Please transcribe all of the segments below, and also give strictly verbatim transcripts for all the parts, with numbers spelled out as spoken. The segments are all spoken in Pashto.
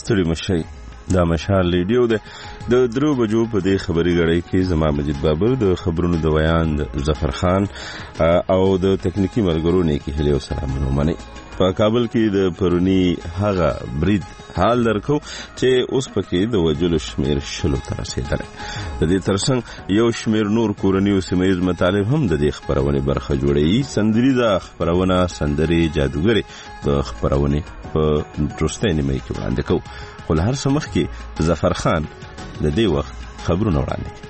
ستړي مشي دا مشال ریډیو ده د درو بجو په دې خبري غړې کې زما مجید بابر د خبرونو د ویان ظفر خان او د تکنیکی ملګرو نه کې هلي سلامونه مني. په کابل کې د پرونی هغه برید حال درکو چې اوس پکې د وجلو شمیر شلو تر رسیدل. د دې ترڅنګ یو شمیر نور کورنیو سیمایز مطالب هم د دې خبرونه برخه جوړي. سندريزه خبرونه سندري جادوګري د خبرونه په درسته نیمه کې وړاندې کو. خو هر څه مخ کې ظفر خان د دې وخت خبرونه وړاندې کړي.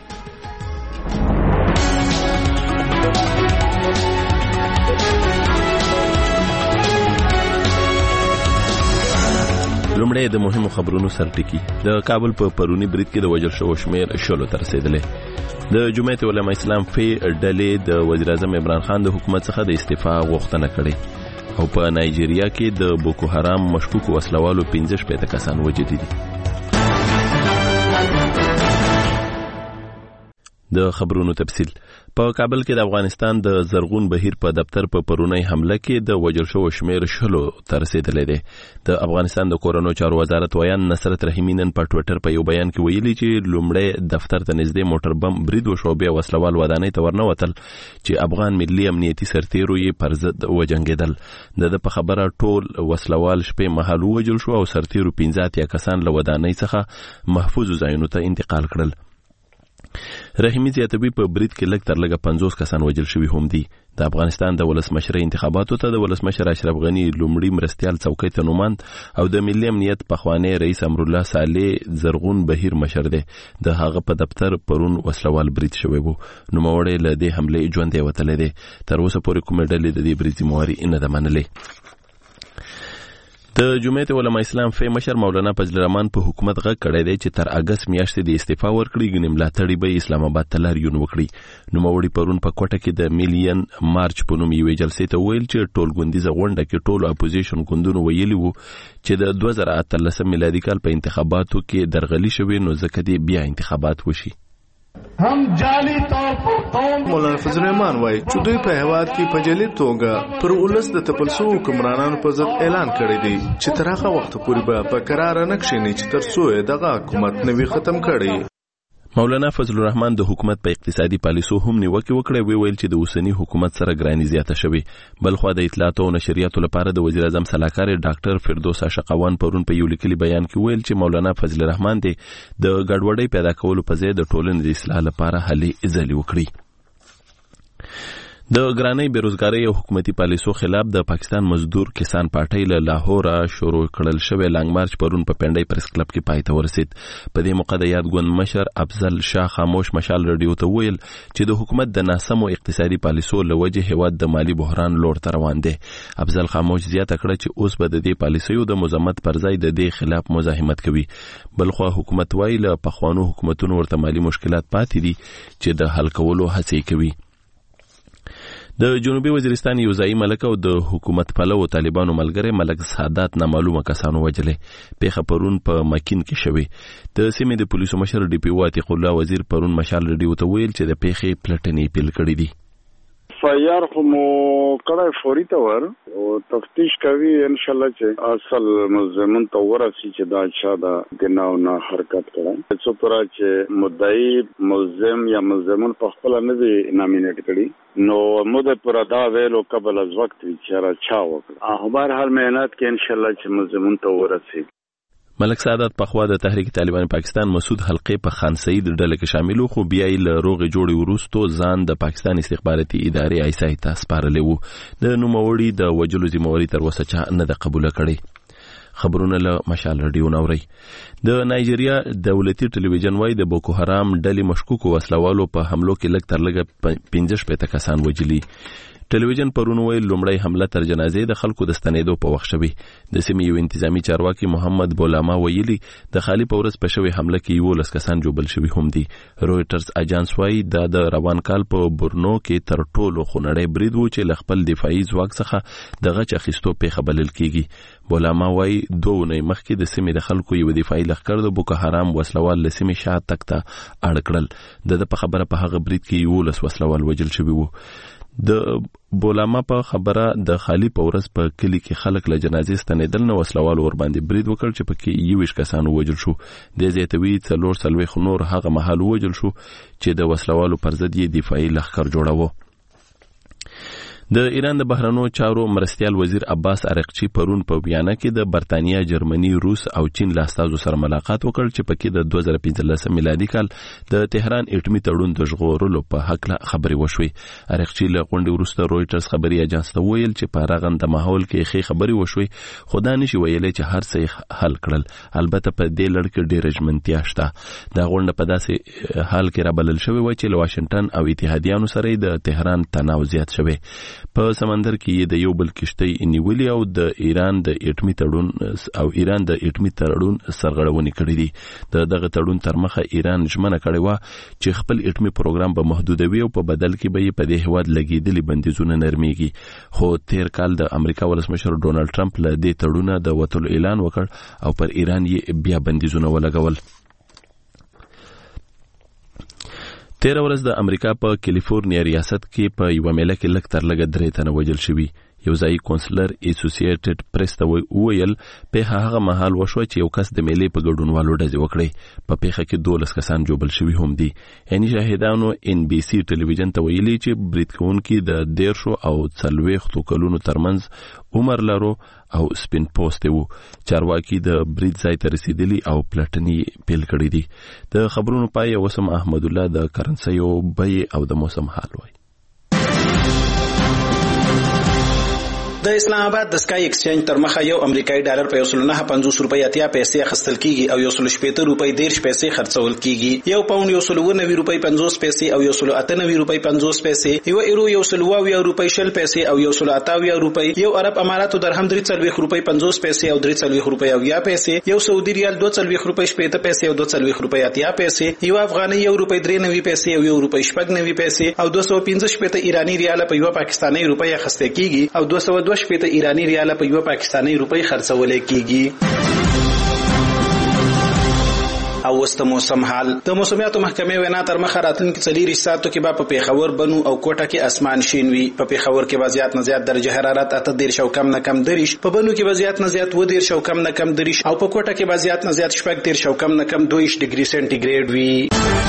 لومړی د مهمو خبرونو سرټکی. د کابل په پرونی برید کې د وژل شوو شمیر شلو ته رسیدلې. د جمعیت علماء اسلام فی ډلې د وزیر اعظم عمران خان د حکومت څخه د استعفا غوښتنه کړې او په نایجیریا کې د بوکو حرام مشکوک وسلوالو پنځه شپېته کسان وژلي دي. د خبرونو تفصیل. په کابل کې د افغانستان د زرغون بهیر په دفتر په پرونی حمله کې د وژل شوو شمیر شلو ته رسیدلی دی. د افغانستان د کورونو چارو وزارت ویان نصرت رحیمی نن په ټوئیټر په یو بیان کې ویلي چې لومړی دفتر ته نږدې موټر بم برید وشو، بیا وسلوال ودانۍ ته ورنوتل چې افغان ملي امنیتي سرتیرو یې پر ضد وجنګېدل. د په خبره ټول وسلوال شپې مهال ووژل شو او سرتیرو پنځه اتیا کسان له ودانۍ څخه محفوظ ځایونو ته انتقال کړل. رحیمی زیاتوي په برید کې لږ تر لږه پنځوس کسان وژل شوي هم دي. د افغانستان د ولسمشر انتخاباتو ته د ولسمشر اشرف غنی لومړي مرستیال څوکۍ ته نوماند او د ملي امنیت پخوانی رئیس امرالله صالح زرغون بهیر مشر دی. د هغه په دفتر پرون وسلوال برید شوی وو. نوموړی له دې حملې ژوندی وتلی دی. تر اوسه پورې کومې ډلې د دې برید ذمهواري نه ده منلې. د جمعیت علماء اسلام فی مشر مولانا فضل الرحمن په حکومت غږ کړی دی چې تر اگست میاشتې د استعفا ورکړي، ګنې ملاتړي به اسلام آباد ته لاریون وکړي. نوموړي پرون په کوټه کې د میلیون مارچ په نوم یوې جلسې ته ویل چې ټولګوندیزه غونډه کې ټولو اپوزیشن ګوندونو ویلي وو چې د دوه زره اتلسم میلادي کال په انتخاباتو کې درغلي شوې، نو ځکه دې بیا انتخابات وشي. هم جعلی طور پر قوم مولانا فضل الرحمن وایي چې دوی په هیواد کې په جعلي توګه پر ولس د تپلسو حکمرانانو په ضد اعلان کړی دی چې تر هغه وخت پورې به په قرار نه کښیني چې تر څو یې دغه حکومت نوي ختم کړي. مولانا فضل الرحمن د حکومت په اقتصادي پالیسو هم نیوکه وکړه. وی ویل چې د اوسنی حکومت سره ګرانی زیاته شوی. بلخو د اطلاعات او نشریاتو لپاره د وزیر اعظم سلاکار ډاکټر فردوس اشقوان پرون په یو لیکلي بیان کې ویل چې مولانا فضل الرحمن د ګډوډۍ پیدا کولو په ځای د ټولنې د اصلاح لپاره هلې ځلې وکړي. د ګرانۍ بیروزګارۍ او حکومتي پالیسو خلاف د پاکستان مزدور کسان پارټۍ له لاهور شروع کړل شوی لانګ مارچ پرون په پنډۍ پریس کلب کې پای ته ورسید. په دې موقع د یاد ګوند مشر افضل شاه خاموش مشال رادیو ته ویل چې د حکومت د ناسمو اقتصادي پالیسو له وجې هیواد د مالی بحران لور ته روان دی. افضل خاموش زیاته کړه چې اوس به د دې پالیسیو د مذمت پر ځای د دې خلاف مزاحمت کوي. بلخو حکومت وایي له پخوانو حکومتونو ورته مالی مشکلات پاتې دي چې د حل کولو هڅې کوي. د جنوبي وزیرستان یو ځایي ملک او د حکومت پلو طالبانو ملګری ملک سعادت نامعلومه کسانو وژلې. پیښه پرون په مکین کې شوې. د سیمې د پولیسو مشر ډي پی او عتیق الله وزیر پرون مشال رډیو ته ویل چې د پیښې پلټنې پیل کړې دي. فایار خو مو کړه فوري تور او تفتیش کوي ان شاء الله چې اصل ملزمون ته ورسي چې دا چا دا ګناو نه حرکت کړي. څو پر چې مدعي ملزم یا ملزمون په خپل نه دي نامینیټ کړي نو موږ پر دا ویلو قبل از وخت چې را چا وکړه. هر حال مهنت کې ان شاء الله چې ملزمون ته ورسي. ملک سعادت پخوا د تحریک طالبان پاکستان مسعود حلقې په خان سعید ډله کې شامل وو، خو بیا یې له روغې جوړې وروستو ځان د پاکستان استخباراتي ادارې آی سی آی ته سپارلی وو. د نوموړي د وژلو ذمهواري تر اوسه چا نه ده قبوله کړې. خبرونه له مشال رډیو نوري. د نایجیریا دولتي ټلویزیون وايي د بوکو حرام ډلې مشکوکو وسلوالو په حملو کې لږ تر لږه پنځه شپېته کسان وژلي. ټلویزیون پرون ویل لومړی حمله تر جنازې د خلکو د ستنېدو په وخت شوې. د سیمې یو انتظامی چارواکي محمد بولاما ویلي د خالی په ورځ په شوې حمله کې یولس کسان جوبل شوي هم دي. رویټرز اجانس وايي دا د روان کال په بورنو کې تر ټولو خونړی برید و چې له خپل دفاعي ځواک څخه د غچ اخیستو پیښه بلل کیږي. بولاما وايي دوه اونۍ مخکې د سیمې د خلکو یو دفاعي لښکر د بوکو حرام وسلوال له سیمې شا تک ته اړ کړل. د په خبره په هغه برید کې یولس وسلوال وژل شوي وو. د بولاما په خبره د خالی پورس په کلی کې خلک له جنازې ستنېدل نو وسلوال ور باندې برید وکړ چې پکې یویش کسان وژل شو. د زیاتوي څلور څلوېښت نور هغه مهال وژل شو چې د وسلوالو پر ضد یې دفاعي لښکر جوړاوه. د ایران د بهرنیو چارو مرستیال وزیر عباس عراقچی پرون په بیانیه کې د برتانیا، جرمني، روس او چین له استازو سره ملاقات وکړ چې پکې د دوه زره پنځلس میلادي کال د تهران اټومي تړون د ژغورلو په حق له خبرې وشوې. عراقچی له غونډې وروسته رويټرز خبري اژانس ته ویل چې په راغند ماحول کې ښې خبرې وشوې، خو دا نشي ویلای چې هر څه حل کړل. البته په دې لړ کې ډېر ژمنتیا شته. دا غونډه په داسې حال کې رابلل شوې و چې له واشنگټن او اتحادیانو سره د تهران تناو زیات شوی. په سمندر کې د یو بل کشتۍ نیولې او د ایران د اټومي تړون او ایران د اټومي تړون سرغړونې کړې دي. د دغه تړون تر مخه ایران ژمنه کړې و چې خپل اټومي پروګرام به محدودوي او په بدل کې به یې په دې هیواد لګېدلي بندیزونه نرميږي. خو تیر کال د امریکا ولسمشر ډونالد ټرمپ له دې تړونه د وټولو اعلان وکړ او پر ایران یې بیا بندیزونه ولګول. تیر ورځ د امریکا په کیلیفورنیا ریاست کې په یو میله کې لږ تر لږه درې تنه وژل شوي. یو ځایي کونسلر اسوسییټډ پریس ته وویل په هغه مهال وشو چې یو کس د میلې په ګډونوالو ډزې وکړې. په پیښه کې دولس کسان جوړل شوي هم دي. یعنی شاهدانو ان بي سي ټلویزیون ته ویلي چې برید کوونکي د دیرشو او څلوېښتو کلونو ترمنځ عمر لرو او سپین پوسټ وو. چارواکي د برید ځای ته رسیدلی او پلټنې پیل کړې دي. د خبرونو پای وسم احمد الله د کرنسیو بیې او د موسم حال وایي. د اسلام آباد د سکای ایکسچینج تر مخه یو امریکایي ډالر په یو سل نه پنځوس روپۍ اتیا پیسې اخیستل کیږي او یو سل شپېته روپۍ دیرش پیسې خرڅول کیږي. یو پاوند یو سل نوي روپۍ پنځوس پیسې او یو سل اته نوي روپۍ پنځوس پیسې، یو ایرو یو سل اویا روپۍ شل پیسې او یو سل اتاویا روپۍ، یو عرب اماراتو درهم درې څلوېښت روپۍ پنځوس پیسې او درې څلوېښت روپۍ اویا پیسې، یو سعودي ریال دوه څلوېښت روپۍ شپېته پیسې او دوه څلوېښت روپۍ اتیا پیسې، یو افغاني یو روپۍ درې نوي پیسې او یو روپۍ شپږ نوي پیسې او دوه سوه پنځه شپېته ایراني ریال په یو پاکستاني روپۍ اخیستل کیږي او دوه سوه دوه شپېته ایراني ریال په یو پاکستاني روپۍ خرڅول کیږي. او وست موسم حال. د موسمیاتو محکمې وینا تر مخه راتلونکي څلور ساعتو کې به په پیښور، بنو او کوټه کې اسمان شین وي. په پیښور کې به زیات نه زیات درجه حرارت اته دیرش او کم نه کم دریش، په بنو کې به زیات نه زیات و دیرش او کم نه کم دریش او په کوټه کې به زیات نه زیات شپږ دیرش او کم نه کم دویش ډیګري سنټیګریډ وي.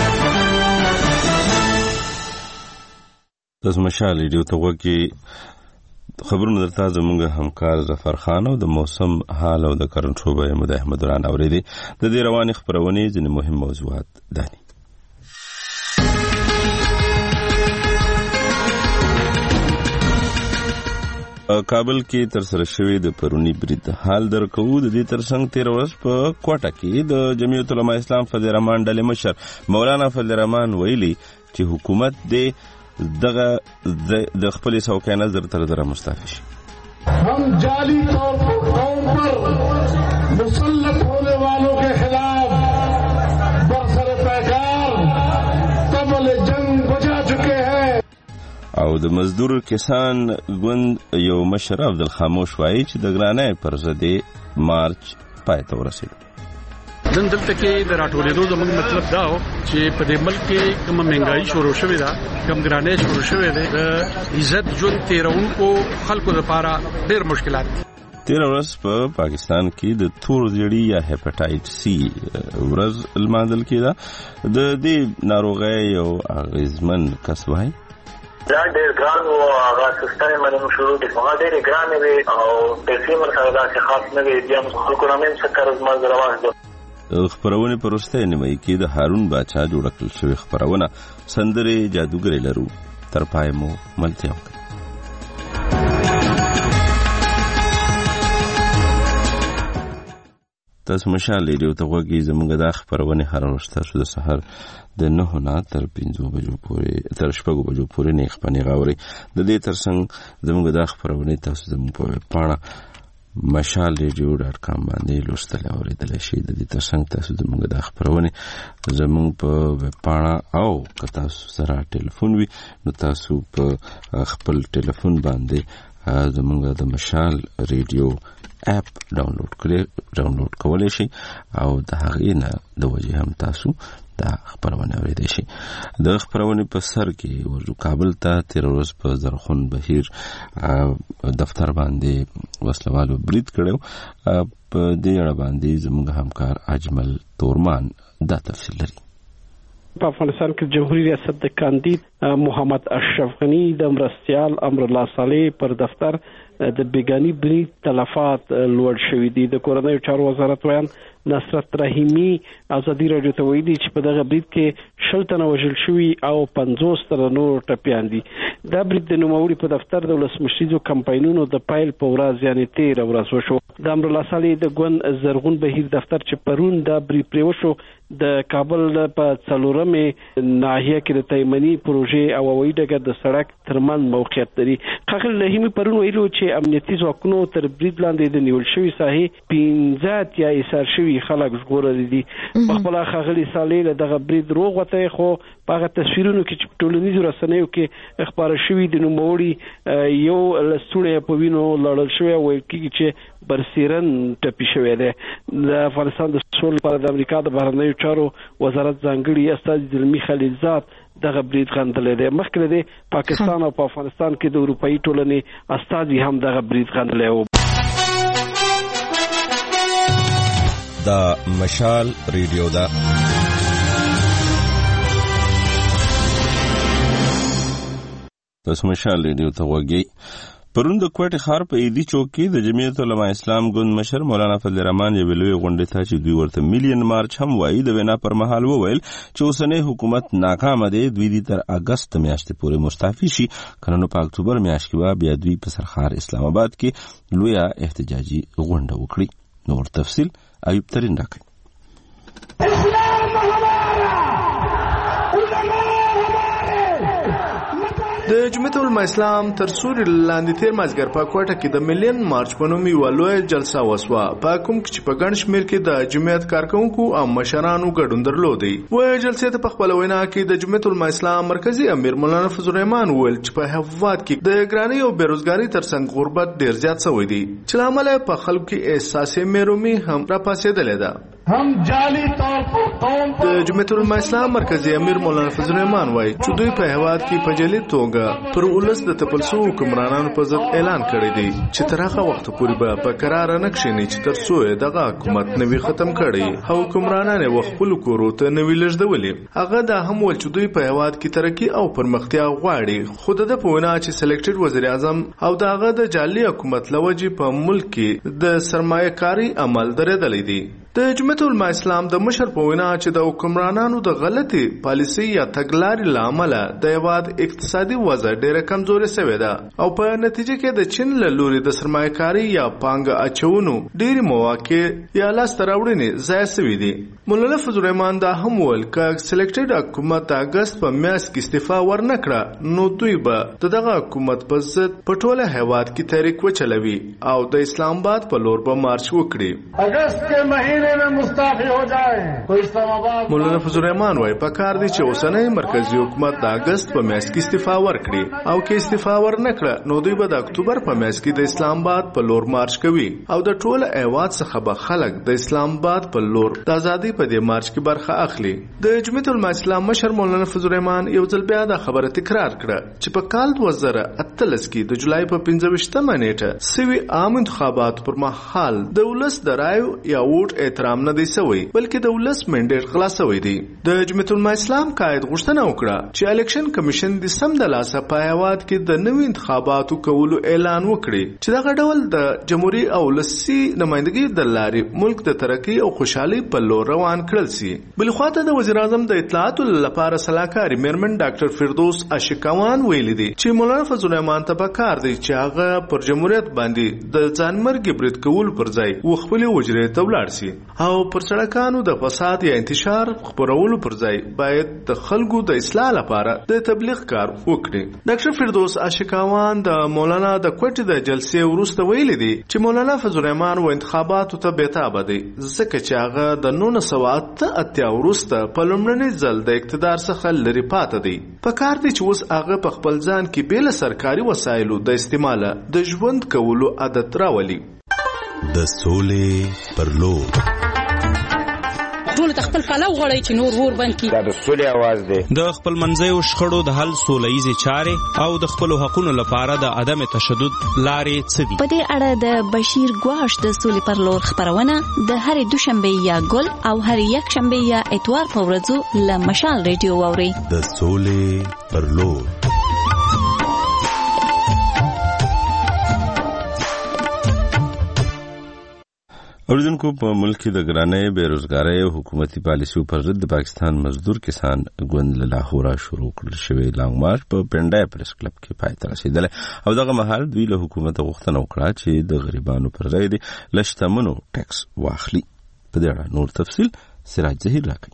تاسو مشال ریډیو ته وګورئ. خبرونه درته زموږ همکار ظفر خان او د موسم حال او د کرنٹ شعبې مدیر احمد ران اوریدي. د دې رواني خبرونه ځینې مهم موضوعات دي. کابل کې تر سره شوی د پرونی برید حال درکو. د دې ترڅنګ تیر ورځ په کوټه کې د جمعیت العلماء اسلام فضل الرحمن ډلې مشر مولانا فضل الرحمن ویلي چې حکومت د دغه د خپل سوکای نظر تر در مستعفی شي. हम जाली तौर पर कौम पर मुसल्लत होने वालों के खिलाफ बरसर पैकार कमल जंग बुझा चुके हैं. او د مزدور کسان ګوند یو مشر عبدالخاموش وایي چې د ګرانۍ پر ضد مارچ پای ته ورسېد. نن دلته کې د راټولېدو زموږ مطلب دا و چې په دې ملک کې کومه مهنګایي شروع شوې ده، کوم ګرانۍ شروع شوې ده، د عزت ژوند تېرونکو خلکو لپاره ډېر مشکلات دي. تیر ورځ په پاکستان کې د تور زیړي یا هپاټایټ سی ورځ لمانځل کېده. د دې ناروغۍ یو اغېزمن کس وایي دا ډېر ګران و. هغه سیستم باندې شروع دي هغه ډېر ګران وي او پیسې مرسته داسې خاص نه وي. بیا خلکو نه هم څه کار زما روان دي. خبرونه پرسته نیمه کې د هارون باچا جوړ کړل شوی خبرونه سندره جادوګر لرو. تر پای مو ملتیا وکړه. تاسو مشال ریډیو ته وګورئ. زموږ د خبرونه هر ورځ تاسو د سحر د نه نه تر پنځو بجو پورې تر شپږو بجو پورې نه خپنې غاوري. د دې ترڅنګ زموږ د خبرونه تاسو زموږ په پاڼه مشال ریډیو ډاټ کام باندې لوستل او اوریدل شي. د دې ترڅنګ تاسو زموږ د خبرونه زموږ په ویب پاڼه او که تاسو سره ټلیفون وي نو تاسو په خپل ټلیفون باندې زموږ د مشال ریډیو اپ ډاونلوډ کړئ ډاونلوډ کولای شي او د هغې نه د وجې هم تاسو دا خبرونه اورېدای شي. د خبرونې په سر کې ورجو کابل ته تیر ورځ په زرغون بهیر دفتر باندې وسلوالو برید کړو. په دې اړه باندې زموږ همکار اجمل تورمان دا تفصیل لري. په افغانستان کې جمهوریت ریاست د کاندید محمد اشرف غنی د مرستیال امر الله صالح پر دفتر د بیگانی برید تلفات لوړ شوې دي. د کورنیو چارو وزارت ویان نصرت رحیمی ازادي رادیو ته ویلي چې په دغه برید کې شل تنه وژل شوي او پنځوس تنه نور ټپیان دي. دا برید د نوموړي په دفتر د ولسمشریزو کمپاینونو د پایل په ورځ یعنې تېره ورځ وشو. د امر الله صالح د ګوند زرغون بهیر دفتر چې پرون دا برید پرې وشو د کابل په څلورمې ناحیه کې د تیمني پروژې او هوایي ډګر د سړک ترمن موقعیت لري. ښاغلي رحیمي پرون ویلو چې امنیتي ځواکونو تر برید لاندې د نیول شوي ساحې پنځه اتیا ایسار شوي خلک ژغورلي دي. په خپله ښاغلي صالح له دغه برید روغ وتی، خو په هغه تصویرونو کې چې په ټولنیزو رسنیو کې خپاره شوي د نوموړي یو لستوڼی په وینو لړل شوی، ویل کېږي چې برسیرن ټپي شوی دی. د افغانستان د سولې لپاره د امریکا د بهرنیو چارو وزارت ځانګړي استازي زلمي خلیلزاد دغه برید غندلی دی. مخکې دی پاکستان او په افغانستان کې د اروپایي ټولنې استازي هم دغه برید غندلی و. دا مشال ریډیو ده. تاسو مشال ریډیو ته وګورئ. پرون د کوټې ښار په ایدي چوک کې د جمعیت علماء اسلام ګوند مشر مولانا فضل الرحمن یوې لویې غونډې ته چې دوی ورته میلیون مارچ هم وایي د وینا پر مهال وویل چې اوسنی حکومت ناکامه دی، دوی دې تر اګست میاشتې پورې مستعفي شي، کنه نو په اکتوبر میاشت کې به بیا دوی په سرخار اسلام آباد کې لویه احتجاجي غونډه وکړي. نور تفصیل ایوب ترین راکړي. د جمعیت علماء اسلام تر سوري لاندې تیر مازګر په کوټه کې د میلیون مارچ په نوم یوه لویه جلسه وسوه، په کوم کې چې په ګڼ شمېر کې د جمعیت کارکوونکو او مشرانو ګډون درلودی. وایي جلسې ته په خپله وینا کې د جمعیت علماء اسلام مرکزي امیر مولانا فضل الرحمن وویل چې په هېواد کې د ګرانۍ او بېروزګارۍ ترڅنګ غربت ډېر زیات شوی دی، چې له امله په خلکو کې احساسي محرومي هم راپاڅېدلې ده. हम जाली तौर पर कौम د جمعیت علماء اسلام مرکزي امیر مولانا فضل الرحمن وایي چې دوی په هېواد کې په جعلي توګه پر ولس د تپل شوو حکمرانانو په ضد اعلان کړی دی چې تر هغه وخته پورې به په کراره نه کښېني چې تر څو یې دغه حکومت نه وي ختم کړی او حکمرانان یې و خپلو کورو ته نه وي لېږدولي. هغه دا هم وویل چې دوی په هېواد کې ترقي او پرمختیا غواړي، خو د ده په وینا چې سلیکټډ وزیر اعظم او د هغه د جعلي حکومت له وجې په ملک کې د سرمایه کاري عمل درېدلی دی. د جمعیت علماء اسلام د مشر په وینا چې د حکمرانانو د غلطي پالیسي یا تګلارې له امله د هېواد اقتصادي وضع ډېره کمزورې شوې ده او په نتیجه کې د چین له لوري د سرمایه‌کاري یا پانګه اچونو ډېرې مواقع یا لاسته راوړنې ضایع شوي دي. مولانا فضل الرحمن دا هم ویل که سلیکټډ حکومت د اګست په میاشت کې استعفا ورنه کړه نو دوی به د دغه حکومت په ضد په ټوله هېواد کې تحریک وچلوي او د اسلام آباد په لور به مارچ وکړي. اگست के महीने में मुस्तعفी हो जाए तो इस्लाम आबाद مولانا فضل الرحمن وايي پکار دي چې اوسنۍ مرکزی حکومت د اګست په میاشت کې استعفا ورکړي او کې استعفا ورنکړه نو دوی به د اکتوبر په میاشت کې د اسلام آباد په لور مارچ کوي او د ټول هېواد څخه به خلک د اسلام آباد په لور د ازادۍ په دې مارچ کې برخه اخلي. د جمعیت علماء اسلام مشر مولانا فضل الرحمن یو ځل بیا دا خبره تکرار کړه چې په کال دوه زره اتلس کې د جولای په پنځه ویشتمه نیټه سوي عام انتخابات پر مهال د ولس د رایو یا ووټ احترام نه دی سوی بلکې د ولس منډیټ خلاص شوی دی. د جمعیت علماء اسلام قائد غوښتنه وکړه چې الیکشن کمیشن د سم د لاسه په هېواد کې د نوي انتخاباتو کولو اعلان وکړي چې دغه ډول د جمهوریت او ولسي نمائندګۍ د لارې ملک د ترقۍ او خوشحالۍ په لور روان کړل سي. بل خواته د وزیر اعظم د اطلاعاتو لپاره سلاکار میرمن ډاکټر فردوس عاشقوان ویلي دي چې مولانا فضل الرحمن ته پکار دی چې هغه پر جمهوریت باندې د ځانمرګ برید کول پر ځای و خپل وجرې ته ولاړ سي او پر سړکانو د فساد یا انتشار خپرولو پر ځای باید د خلکو د اصلاح لپاره د تبلیغ کار وکړي. ډاکټر فردوس عاشقوان د مولانا د کوټې د جلسې وروسته ویلي دي چې مولانا فضل الرحمن و انتخاباتو ته بېتابه دی ځکه چې هغه د نولس سوه اته اتیا وروسته په لومړني ځل د اقتدار څخه لرې پاته دی. پکار دی چې اوس هغه په خپل ځان کې بې له سرکاري وسایلو د استعماله د ژوند کولو عادت راولي. د سولې پر لور ټول ته خپل پلو غړی چې نور ور بند کی. دا د سولې आवाज دی. د خپل منځیو شخړو د حل سولهیزې چارې او د خپل حقوقو لپاره د عدم تشدد لارې څه دي؟ په دې اړه د بشیر ګواش د سولې پر لور خبرونه د هرې دوشنبه یا ګل او هر یک شنبه یا اتوار په ورځو له مشال ریډیو واوري. د سولې پر لور. اوریدونکو په ملک کې د ګرانۍ بیروزګارۍ او حکومتي پالیسیو پر ضد د پاکستان مزدور کسان ګوند له لاهوره شروع کړل شوی لانګ مارچ په پنډای پریس کلب کې پای ته رسیدلی او دغه مهال دوی له حکومت غوښتنه وکړه چې د غریبانو پر ځای د لشتمنو ټیکس واخلي. په دې اړه نور تفصیل سراج ظهیر راکړي.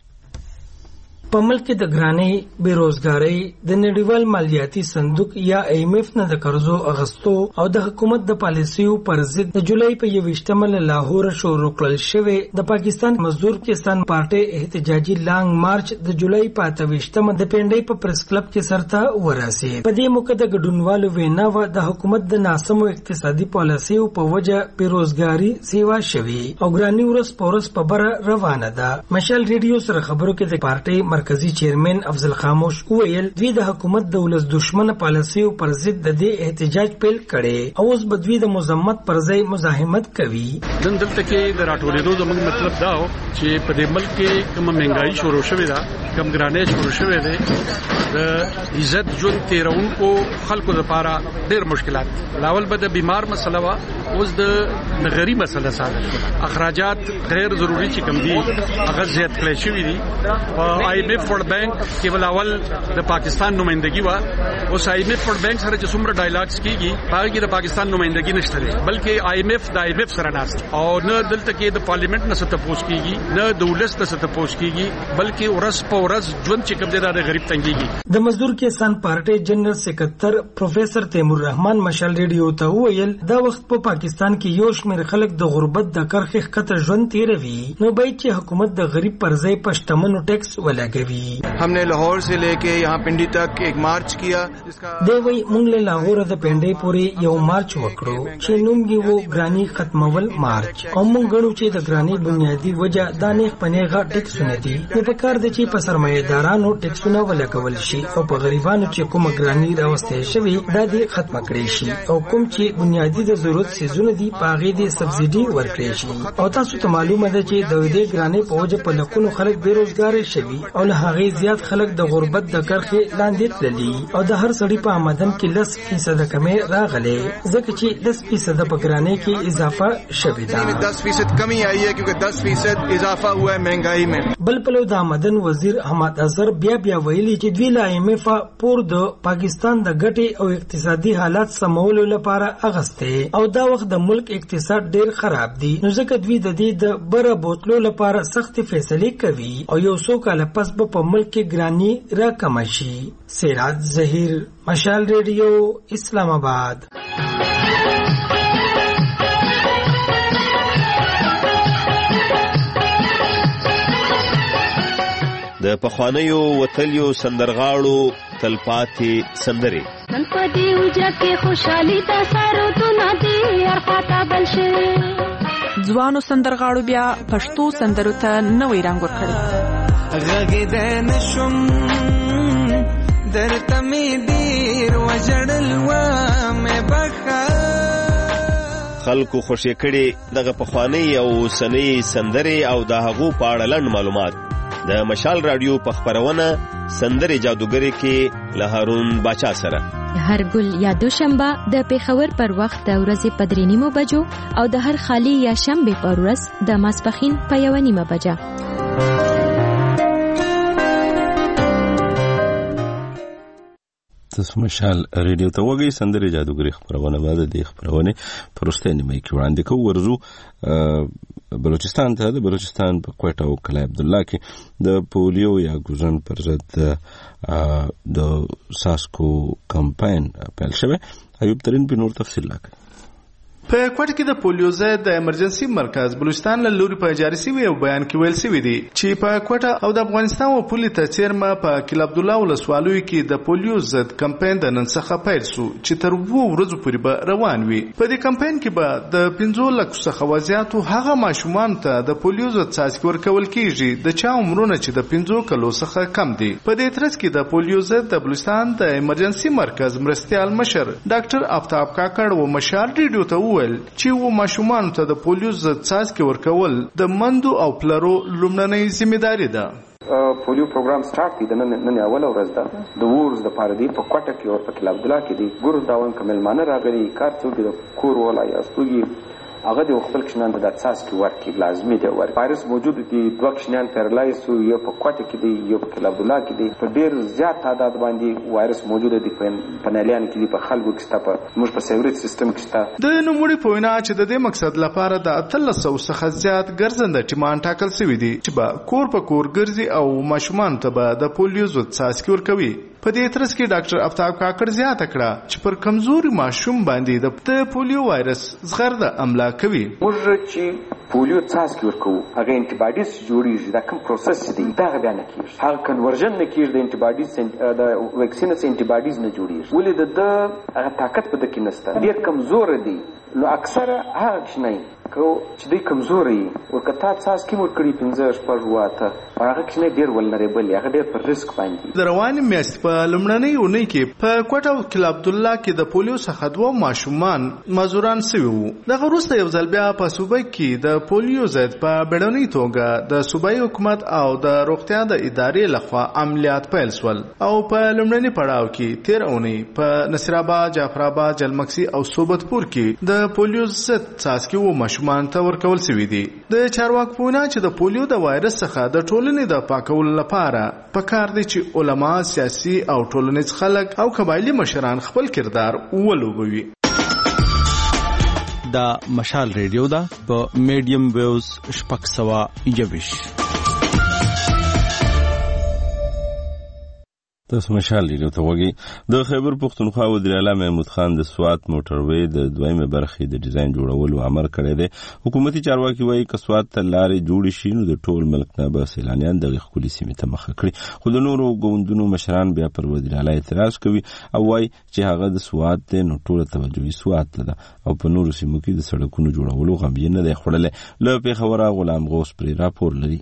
په ملک کې د ګرانۍ بیروزګارۍ د نړیوال مالیاتي صندوق یا ایم ایف نه د قرضو اغستو او د حکومت د پالیسیو پر ضد د جولای په یوویشتمه له لاهور شروع کړل شوی د پاکستان مزدور کسان پارټي احتجاجي لانګ مارچ د جولای په اته ویشتمه د پنډۍ په پریس کلب کې سرته ورسید. په دې موقع د ګډونوالو وینا و د حکومت د ناسمو اقتصادي پالیسیو په وجه بیروزګاری سیوا شوی او ګرانۍ ورځ په ورځ په بره روانه ده. مشال ریډیو سره خبرو کې د پارټي مرکزی چیرمن افضل خاموش ویل دوی د حکومت د ولس دشمن پالیسیو پر ضد د دې احتجاج پیل کړي او اوس بدوی د مزمت پر ځای مزاحمت کوي. نن دلته کې د راټولېدو زموږ مطلب دا و چې په دې ملک کې کوم مهنګایي شروع شوې ده، کوم ګرانۍ شروع شوې ده، د عزت ژوند تیرونکو خلکو لپاره ډېر مشکلات. لاول به د بیمار مسله وا، اوس د نغری مسله ساده. اخراجات غیر ضروري چې کوم دي هغه زیات کړی شوی دي. په آی ایم ایف ورلد بانک کې ولول د پاکستان نمائندګي وا، اوس آی ایم ایف ورلد بانک سره چې څومره ډایلاګز کیږي هغه کې د پاکستان نمائندګي نشته ده، بلکې آی ایم ایف د آی ایم ایف سره ناست او نه دلته کې د پارلیمنت نه ست پوس کیږي، نه د ولس نه ست پوس کیږي، بلکې ورس په ورس ژوند چې کوم دي د غریب تنګيږي. د مزدور کسان پارټي جنرال سکرټر پروفیسر تیمور رحمان مشال ریډیو ته ویل دا وخت په پاکستان کې یو شمېر خلک د غربت د کرخې خطر ژوند تیروي، نو باید چې حکومت د غریب پر ځای پښتمنو ټیکس ولګوي. हमने लाहौर से लेके यहाँ पिंडी तक एक मार्च किया. دی وی مونږ له لاهور د پنډۍ پورې یو مارچ وکړو چې نوم یې وو ګرانی ختمول مارچ او مونږ غواړو چې د ګرانی بنیادی وجه دانې پنهغه ټیکسونه دي نو په کار د چې په سرمایه‌دارانو ټیکسونه ولګول شي او په غریبانو چې کوم ګرانی راوستي شوی دا دې ختم کړي شي او کوم چې بنیادی د ضرورت سيزونه دي پاغې دې سبسيډي ورکړي شي. او تاسو ته معلومه ده چې د دې ګرانی په وجه په لکونو خلک بیروزګار شوي او له هغه زیات خلک د غربت د کرخې لاندې تللي او د هر سړي په آمدن کې لس فیصد کمې راغلي ځکه چې لس فیصد په ګرانۍ کې اضافه شوې ده. दस फीसद कमी आई है क्योंकि दस फीसद इजाफा हुआ है महंगाई में. بل پلو د آمدن وزیر احمد اظهر بیا بیا ویلي چې دوی لا ایم ایف پور د پاکستان د ګټې او اقتصادي حالات سمولو لپاره اغسته او دا وخت د ملک اقتصاد ډیر خراب دی نو ځکه دوی د دې د بره بوتلو لپاره سخت فیصله کوي او یو څو کال پس په ملک کې ګرانی راکم شي. سراج ظهیر مشال ریډیو اسلام آباد. د پخوانیو وتلیو سندرغاړو تلپاتې سندرې نن په دې وجه کې خوشحالي د سارو دونه دي ارخاته بل شي ځوانو سندرغاړو بیا پښتو سندرو ته نوې رنګ ورکړی. غږې د نشم درته مې ډېر وژړل ومې بخښه. خلکو خوشې کړي دغه پخوانۍ او اوسنۍ سندرې او د هغو په اړه لنډ معلومات د مشال رادیو په خپرونه سندرې جادوګري کې له هارون باچا سره هر ګل یا دوشنبه د پیښور پر وخت د ورځې په درې نیمو بجو او د هر خالی یا شنبه پر ورځ د ماسپښین په یو نیمه بجه. تاسو مشال ریډیو ته وګورئ سندرې جادوګري خبرونه بعد د خبرونه پرسته نیمه کې وړاندې کوو. ورزو بلوچستان ته د بلوچستان په کوټه او کلی عبد الله کې د پولیو یا ګوزن پر ضد د ساسکو کمپاین پیل شوه. ایوب ترين په نور تفصیل راکړي. په کوټه کې د پولیو ضد د ایمرجنسي مرکز بلوچستان له لوري په جاري شوی یو بیان کې ویل شوی دی چې په کوټه او د افغانستان و پولی ته چیرمه په کل عبد الله ولسوالۍ کې د پولیو ضد کمپاین د نن څخه پیل شو چې تر وو ورځې پورې به روان وي. په دې کمپاین کې به د پنځه لک څخه زیاتو هغه ماشومان ته د پولیو ضد څاڅکي ورکول کیږي د چا عمرونه چې د پنځه کلو څخه کم دي. په دې ترڅ کې د پولیو ضد د بلوچستان د ایمرجنسي مرکز مرستیال مشر ډاکټر آفتاب کاکړ و مشال ریډیو ته وویل چې و ماشومان ته د پولیو ضد څاڅکي ورکول د مندو او پلرو لومړنۍ ذمہداري ده. پولیو پروګرام سٹارټ دی نن نن اوله ورځ ده د ورز د پاره دی په کوټه کې او په کل عبد الله کې دی ګور داون کمل مانه راغلي کار څو د کور ولا یا استوګي هغه د خپل کشنان د څاڅکي ورکي لازمي دی ور وایرس موجود دی دوه کشنان پیرلایز یو په کوټه کې دی یو په کل عبد الله کې دی په ډیر زیات تعداد باندې وایرس موجود دی په پنالیان کې دی په خلکو کې ستا په موږ په سیورټ سیستم کې ستا د نوموړي په وینا چې د دې مقصد لپاره د اتلس سو څخه زیات ګرځنده ټیمان ټاکل شوی دی چې به کور په کور ګرځي او ماشومان ته به د پولیو ضد څاڅکي ورکوي. په دې ترڅ کې ډاکټر آفتاب کاکړ زیاته کړه چې پر کمزوري ماشوم باندې د پولیو وایرس زغرده حمله کوي. موږ چې پولیو څاڅکي ورکوو هغه انټي باډیز جوړیږي دا کوم پروسس دی دا بیا نه کیږي هغه کنورژن نه کیږي د انټي باډیز د ویکسینز انټي باډیز نه جوړیږي ولې د هغه طاقت په دکې نشته ډیر کمزور دی نو اکثره هغه نه کو چې دوی کمزوري ورکتا څاڅکي ورکړي پنځه شپږ واته هغه کې نه ډیر ولنربل هغه ډیر پر ریسک باندې. د رواني میاشت په لمړنۍ اونۍ کې په کوټه او کل عبد الله کې د پولیو څخه دوه ماشومان مزوران شوي وو. دغه وروسته یو ځل بیا په صوبه کې د پولیو ضد په بیړنۍ توګه د صوبایي حکومت او د روغتیا د ادارې لخوا عملیات پیل شول او په لمړنۍ پړاو کې تیر اونۍ په نصیر آباد، جعفر آباد، جلمکسي او صوبتپور کې د پولیو ضد څاڅکي و ماشومان ته ورکول شوي دي. د چارواکو په وینا چې د پولیو د وایرس څخه د ټولنې د پاکولو لپاره پکار دی چې علما، سیاسي او ټولنیز خلک او قبایلي مشران خپل کردار ولوبوي. دا مشال ریډیو دا په میډیم ویوز شپږ سوه یوویش. تاسو مشال ریډیو ته وګورئ. د خیبر پښتونخوا وزیر اعلی محمود خان د سوات موټروي د دویمه برخې د ډیزاین جوړولو امر کړی دی. حکومتي چارواکي وایي که سوات ته لارې جوړې شي نو د ټول ملک نه به سیلانیان دغه ښکلي سیمې ته مخه کړي. خو د نورو ګوندونو مشران بیا پر وزیر اعلی اعتراض کوي او وایي چې هغه د سوات دی نو ټوله توجه یې سوات ته ده او په نورو سیمو کې د سړکونو جوړولو غم یې نه دی خوړلی. له پېښوره غلام غوث پرې راپور لري.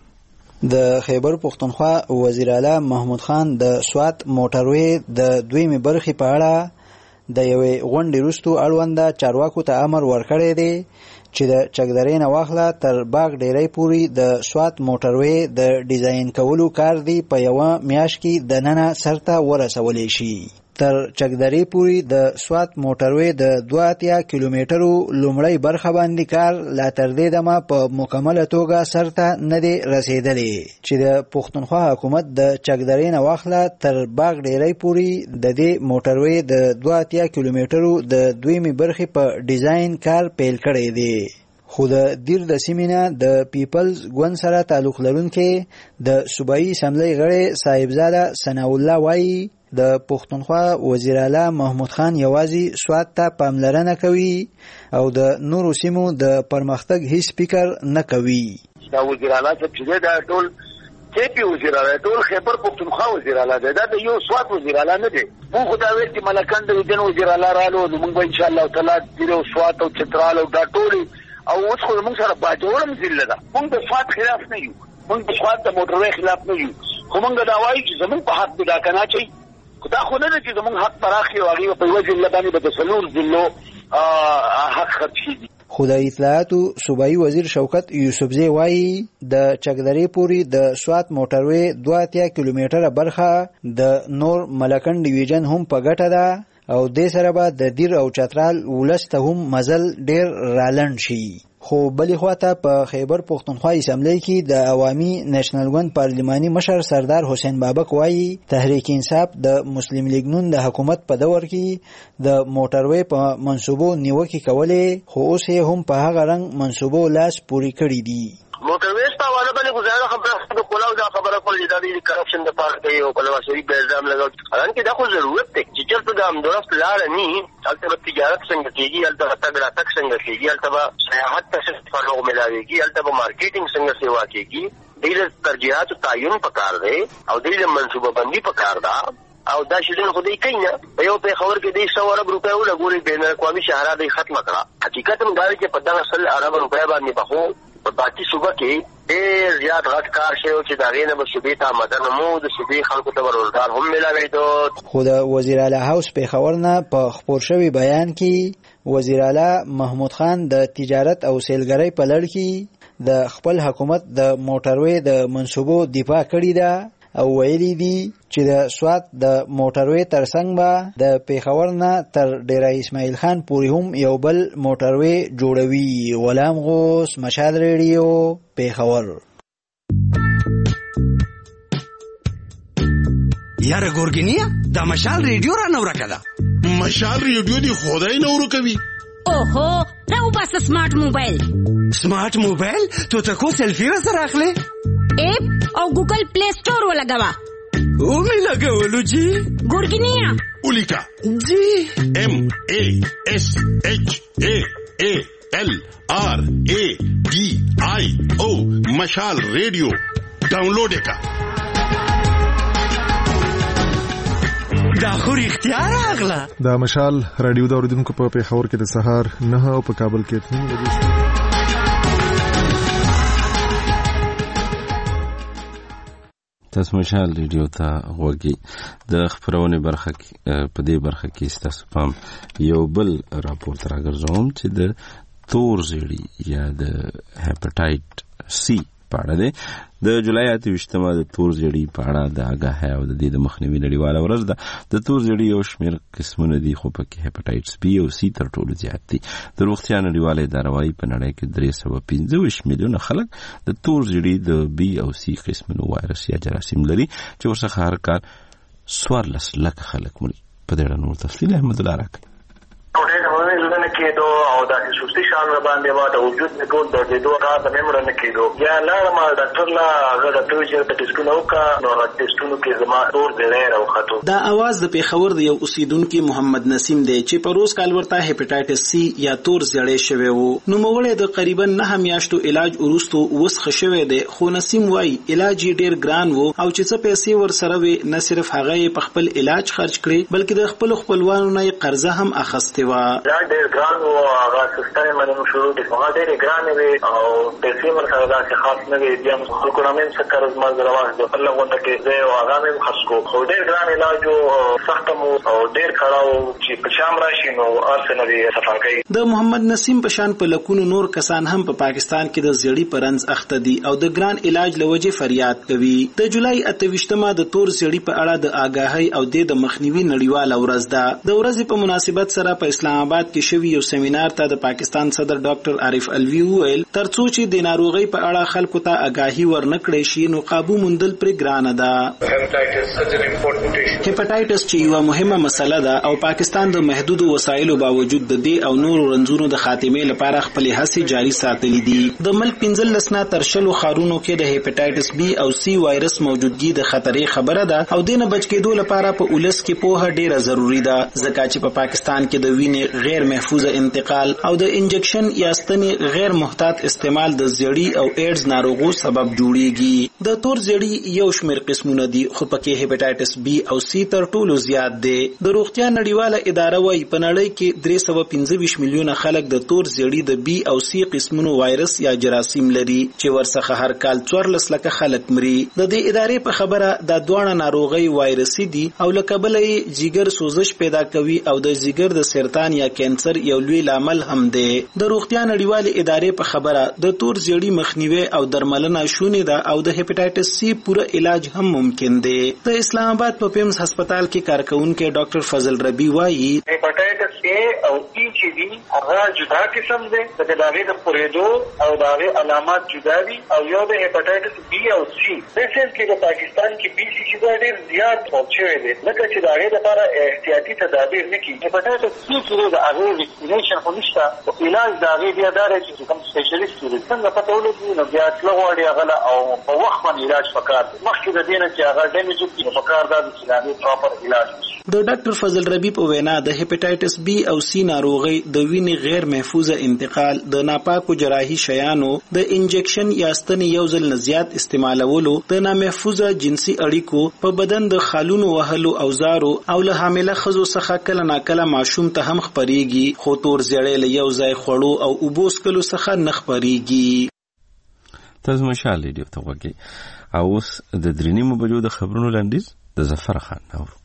د خیبر پښتونخوا وزیر اعلی محمود خان د سوات موټروي د دویمې برخې په اړه د یوې غونډې وروسته اړونده چارواکو ته امر ورکړی دی چې د چکدرې نه واخله تر باغ ډیری پورې د سوات موټروي د ډیزاین کولو کار دی په یوه میاشت کې دننه سرته ورسولی شي. تر چکدرې پورې د سوات موټروي د دوه اتیا کیلومترو لومړی برخه باندې کار لا تر دې دمه په مکمله توګه سرته نه دی رسېدلی چې د پښتونخوا حکومت د چکدرې نه واخله تر باغ ډیری پورې د دې موټروي د دوه اتیا کیلومترو د دویمې برخې په ډیزاین کار پیل کړی دی. خو د دیر د سیمې نه د پیپلز ګوند سره تعلق لرونکي د صوبایي اسمبلۍ غړی صاحبزاده ثناءالله وایي د پښتونخوا وزیر اعلی محمود خان یوازې سوات ته پاملرنه کوي او د نورو سیمو د پرمختګ هیڅ فکر نه کوي. دا وزیر اعلی چې دا ټول چې وزیر اعلی ټول خیبر پښتونخوا وزیر اعلی دی دا د یو سوات وزیر اعلی نه دی. موږ خو دا ویل چې ملکان د وزیر وزیر اعلی رالو نو موږ به ان شاء الله تعالی د سوات او چترال او دا ټول او اوس خو موږ سره باجوړم ضلع ده. موږ د سوات خلاف نه یو، موږ د سوات د موټروي خلاف نه یو، خو موږ دا وایو چې زموږ په حق دا کنه چي دا خو نه چې زموږ حق پراخي او هغه په وجه لبانې به د سلول ضلع حق خرڅي دي. خو د اطلاعاتو صوبایي وزیر شوکت یوسفزی وایي د چکدرې پورې د سوات موټروي دوه اتیا کیلومتره برخه د نور ملکن ډیویژن هم په ګټه ده او دې سره به د دیر او چترال ولس ته هم مزل ډیر رالند شي. خو بلې خواته په خیبر پښتونخوا اسمبلی کې د عوامي نېشنل ګوند پارلماني مشر سردار حسین بابک وایي تحریک انصاف د مسلم لیگ نون د حکومت په دور کې د موټروي په منصوبو نیوکې کولې خو اوس یې هم په هغه رنګ منصوبو لاس پورې کړي دي. موټرویز په حواله باندې گزاره خبره د کولاو دا خبره کول دا د کرپشن د پاره کوي او په واسطي به الزام لګاو. حالانکه دا خو ضرورت دی چې چېرته د امدورست لار نه هلته تجارت څنګه کېږي، هلته تګ راتګ څنګه کېږي، هلته سیاحت ته څه فروغ ملاويږي، هلته به مارکیټینګ څنګه سیوا کېږي. دې ترجیحات تعین پکار دی او دې منصوبه بندي پکار ده او دا شیدل خدای کینا په یو په خبر کې د سو ارب روپے ولګوري بین الاقوامي شهرا د ختم کړه. حقیقت هم دا چې په دغه سل ارب روپے باندې بخو په باقي صوبه کې ډېر زیات غټ کار شوی چې دا غینه به صوبې ته مدن مو د صوبې خلکو ته روزګار هم ملاوي دو. خو د وزیر اعلی هاوس په خبرنه په خبر شوی بیان کې وزیر اعلی محمود خان د تجارت او سیلګرۍ په لړ کې د خپل حکومت د موټروي د منصوبو دفاع کړې ده او ویلي دي چې د سوات د موټروي ترڅنګ به د پیښور نه تر ډیره اسماعیل خان پورې هم یو بل موټروي جوړوي. غلام غوث، مشال ریډیو، پیښور. یاره ګورګینیا دا مشال ریډیو را نو راکړه. مشال ریډیو دی خدای نو ورکوي. اوهو راو بس سمارټ موبایل. سمارټ موبایل تو تکو سیلفي سره اخلي ایپ او گوگل پلی سٹور ولګوا. او می لګولو جی ګورګینیا اولیکا جی ایم ا اس ایچ ا ا ایل آر ا ډي آی او مشال ریډیو ډاونلوډ کا. دا خو اختیار اغلا. دا مشال رادیو دا اوریدونکو په پیښور کې د سهار نه او په کابل کې اته بجې. تاسو مشال ریډیو ته غوږی د خبرونه برخه په دې برخه کې تاسو پام یو بل راپور راګرځوم چې د تور زیړی یا د هپاتایټ سی په اړه ده. د جولای اته ویشتمه د تور زیړی په اړه د آگاهی او د دې د مخنیوي نړیواله ورځ ده. د تور زیړی یو شمېر قسمونه دي خو پکې هپاتایټس بی او سی تر ټولو زیات دي. د روغتیا نړیواله اداره وايي په نړۍ کې درې سوه پنځه ویشت میلیونه خلک د تور زیړی د بی او سی قسمونو وایرس یا جراثیم لري چې ورڅخه هر کال څوارلس لکه خلک مري. په دې اړه نور تفصیل احمد الله راکړي. ډېر مهم نه کېدو او دا سستی شان باندې ما د وجود نه ټول د دې دوه راته ممر نه کېدو. یا لاړم ډاکټر لا هغه د ټول چې ټیسټونه وکړه نو د ټیسټونو کې زما تور دی لري او خطو. دا आवाज د پیښور د یو اوسیدونکو محمد نسیم دی چې په روز کال ورته هپاتایټس سی یا تور زیړی شوی وو. نو موړې د تقریبا نه میاشتو علاج ورستو وسخه شوی دی خو نسیم وای علاج ډیر ګران وو او چې څه پیسې ور سره وي نه صرف هغه په خپل علاج خرج کړي بلکې د خپل خپلوانو نه قرضه هم اخیسته و. دا ډیر ګران وو هغه سیستم باندې شروع دي هغه ډیر ګران وي او پیسې ورته دا څه خاص نه وي بیا خپل کومین څه قرض ما زراوه د خپل غونډه کې زه او هغه مې خاص کو خو ډیر ګران علاج او سخت مو او ډیر کړهو چې په شام راشي نو ارسنه دي صفا کوي. د محمد نسیم په شان په لکونو نور کسان هم په پاکستان کې د زیړی پرنځ اخته دي او د ګران علاج لوجه فریاد کوي. د جولای اته ویشتمه د تور زیړی په اړه د آگاهی او د مخنیوي نړیواله ورځ ده. د ورځې په مناسبت سره په اسلام آباد کې شوی یو سیمینار ته د پاکستان صدر ډاکټر عارف الوی ویل ترڅو چې د ناروغي په اړه خلکو ته آگاهی ورنکړي شي نو قابو موندل پر ګرانه ده. هپاتایټس چې یو مهمه مسله ده او پاکستان د محدود وسایلو باوجود د دې او نور رنځونو د خاتمه لپاره خپل هڅې جاري ساتلې دي. د ملک پنځل لسنه تر شلو خارونو کې د هپاتایټس بی او سی وایرس موجودګي د خطرې خبره ده او دینه بچ کېدو لپاره په اولس کې پوهه ډیره ضروری ده ځکه چې په پاکستان کې د وینې غیر محفوظ انتقال او د انجکشن یا ستنې غیر محتاط استعمال د زیړی او ایډز ناروغو سبب جوړیږي. د تور زیړی یو شمېر قسمونه دي خو پکې هپاتایټس بی او سی تر ټولو زیات دي. د روغتیا نړیواله اداره وايي په نړۍ کې درې سوه پنځه ویشت میلیونه خلک د تور زیړی د بی او سی قسمونو وایرس یا جراثیم لري چې ورڅخه هر کال څوارلس لکه خلک مري. د دې ادارې په خبره د دوه ناروغي وایرسي دي او لکبلې جګر سوزش پیدا کوي او د جګر د سرطان یا کینسر یو لوی لامل هم دی. د روغتیا نړیواله ادارې په خبره د تور زیړی مخنیوي او درملنه شونې ده او د هپاتایټس سی پوره علاج هم ممکن دی. د اسلام آباد په پیمز هسپتال کې کارکونکو ډاکټر فضل ربی وایي هپاتایټس ا او ای چې دي هغه جدا قسم دي د دغه د پوریدو او دغه علامات جدا دي او یو د هپاتایټس بی او سی د سیل کې د پاکستان کې بی سی چې ډېر زیات پوښتنه دي لکه چې دغه لپاره احتیاطي تدابیر نه کیږي. هپاتایټس سی چې د هغه ډیسټینیشن خو نشته او علاج د هغې بیا دا دی چې کوم سپیشلیسټ دی څنګه پته ولګي نو بیا تله غواړي هغه او په وخت باندې علاج پکار دی مخکې د دې نه چې هغه ډیمیج وکړي نو پکار دا دی چې د هغې پراپر علاج وشي. د ډاکټر فضل ربی په وینا د هپاتایټس بی او سی ناروغي د وینې غیر محفوظه انتقال د ناپاکو جراحي شیانو د انجکشن یا ستنې یو ځل نه زیات استعمالولو د نامحفوظه جنسي اړیکو په بدن د خالونو وهلو اوزارو او له حامله ښځو څخه کله ناکله ماشوم ته هم خپرېږي خو تور زیړی له یو ځای خوړو او اوبو څښلو څخه نه خپرېږي. تاسو مشال ریډیو ته وګورئ او اوس د درې نیمو بجو د خبرونو لنډیز د ظفر خان اورو.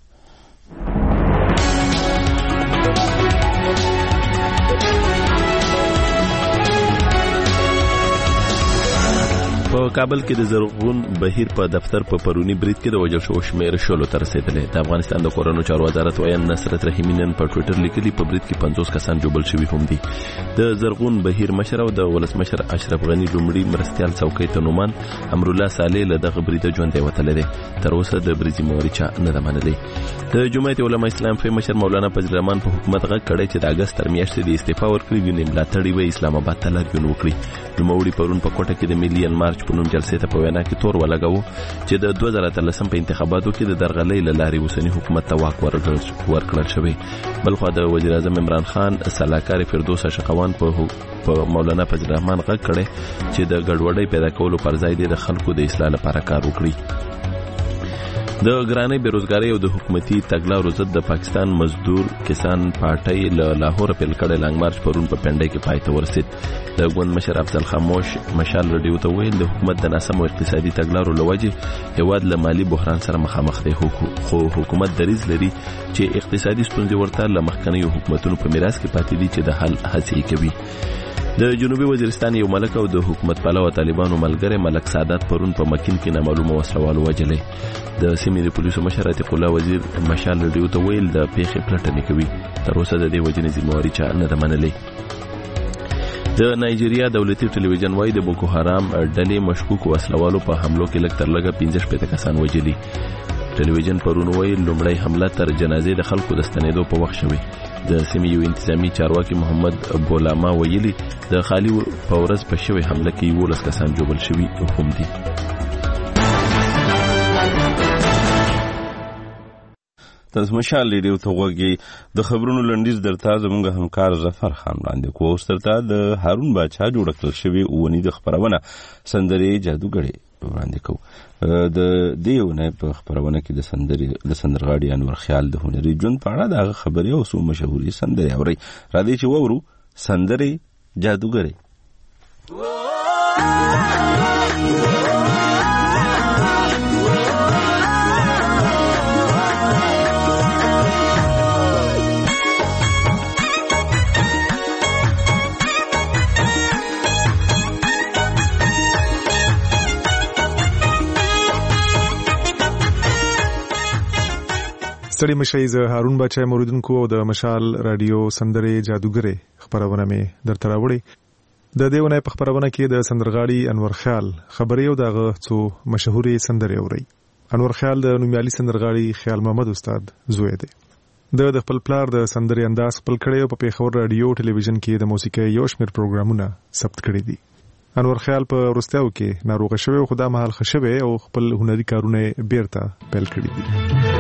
په کابل کې د زرغون بهیر په دفتر په پرونی برید کې د وژل شو شمېر شلو ته رسیدلی. د افغانستان د کورونو چارو وزارت ویان نصرت رحیمي نن په ټویټر لیکلي په برید کې پنځوس کسان جوړل شوي هم دي. د زرغون بهیر مشر او د ولسمشر اشرف غنی لومړي مرستيال څوکۍ تنومان امرالله صالح له دغه برید ژوندی وتلی دی. تر اوسه د برید ذمهواري چا نه ده منلې. د جمعیت علما اسلام فی مشر مولانا فضل الرحمن په حکومت غږ کړی چې د اګست تر میاشتې د استعفا ورکړي ویني ملاتړي وي اسلام آباد ته لارښوونه وکړي. نوموړي پرون په کوټه کې د مليون مارچ په نوم جلسې ته په وینا کې تور ولګاوه چې د دوه زره اتلسم په انتخاباتو کې د درغلۍ له لارې اوسني حکومت ته واک ورکړل شوی. بلخوا د وزیر اعظم عمران خان سلاکار فردوس اشقوان په مولانا فضل الرحمن غږ کړی چې د ګډوډۍ پیدا کولو پر ځای د خلکو د اصلاح لپاره کار وکړي. د ګرانۍ بیروزګارۍ او د حکومتي تګلارو ضد د پاکستان مزدور کسان پارټۍ له لاهور پیل کړی لانګ مارچ پرون په پنډۍ کې پای ته ورسید. د ګوند مشر افضل خاموش مشال رډیو ته ویل د حکومت د ناسم اقتصادي تګلارو لوجې هیواد له مالی بحران سره مخامخ دی خو حکومت دریځ لري چې اقتصادي ستونزې ورته له مخکنیو حکومتونو په میراث کې پاتې دي چې د حل هڅې کوي. د جنوبي وزیرستان یو ملک او د حکومت پلوه طالبانو ملګری ملک سعادت پرون په مکین کې نامعلومه وسلوالو وجلې. د سیمې د پولیسو مشر عتیق الله وزیر مشال رډیو ته ویل د پیښې پلټنې کوي. تر اوسه د دې وجنې ذمهواري چا نه ده منلې. د نایجیریا دولتي ټلویزیون وايي د بوکو حرام ډلې مشکوک وسلوالو په حملو کې لږ تر لږه پنځه شپېته کسان وجلي. ټلویزیون پرون ویل لومړی حمله تر جنازې د خلکو د ستنېدو په وخت شوې. د سیمې یو انتظامی چارواکي محمد بولاما ویلي د خالی په ورځ په شوې حمله کې یولس کسان جوړل شوي هم دي. تاسو مشال ریډیو ته وګورئ د خبرونو لنډیز درته زموږ همکار ظفر خان وړاندې کوو. اوس درته د هارون باچا جوړ کړل شوی اونۍ د خبرونه سندرې جادوګړې وړاندې کوو. د دې ونې په خبرونه کې د سندرې د سندرغاړي انور خیال د هنري ژوند په اړه د خبرې او سو مشهوري سندرې اوري. را دي چې وورو سندرې جادوګړې. ستړي مشي زه هارون بچای موریدونکو او د مشال رادیو سندرې جادوګرې خبرونه مې درته راوړي. د دې ونې په خبرونه کې د سندرغاړي انور خیال خبرې او دغه څو مشهوري سندرې اوري. انور خیال د نومیالي سندرغاړي خیال محمد استاد زوی دی. د د خپل پلار د سندرې انداز خپل کړي او په پیښور رادیو ټلویزیون کې د موسیقۍ یو شمېر پروګرامونه ثبت کړي دي. انور خیال په وروستیو کې ناروغه شوی او خدا مهال ښه شوی او خپل هنري کارونه بیرته پیل کړي دي.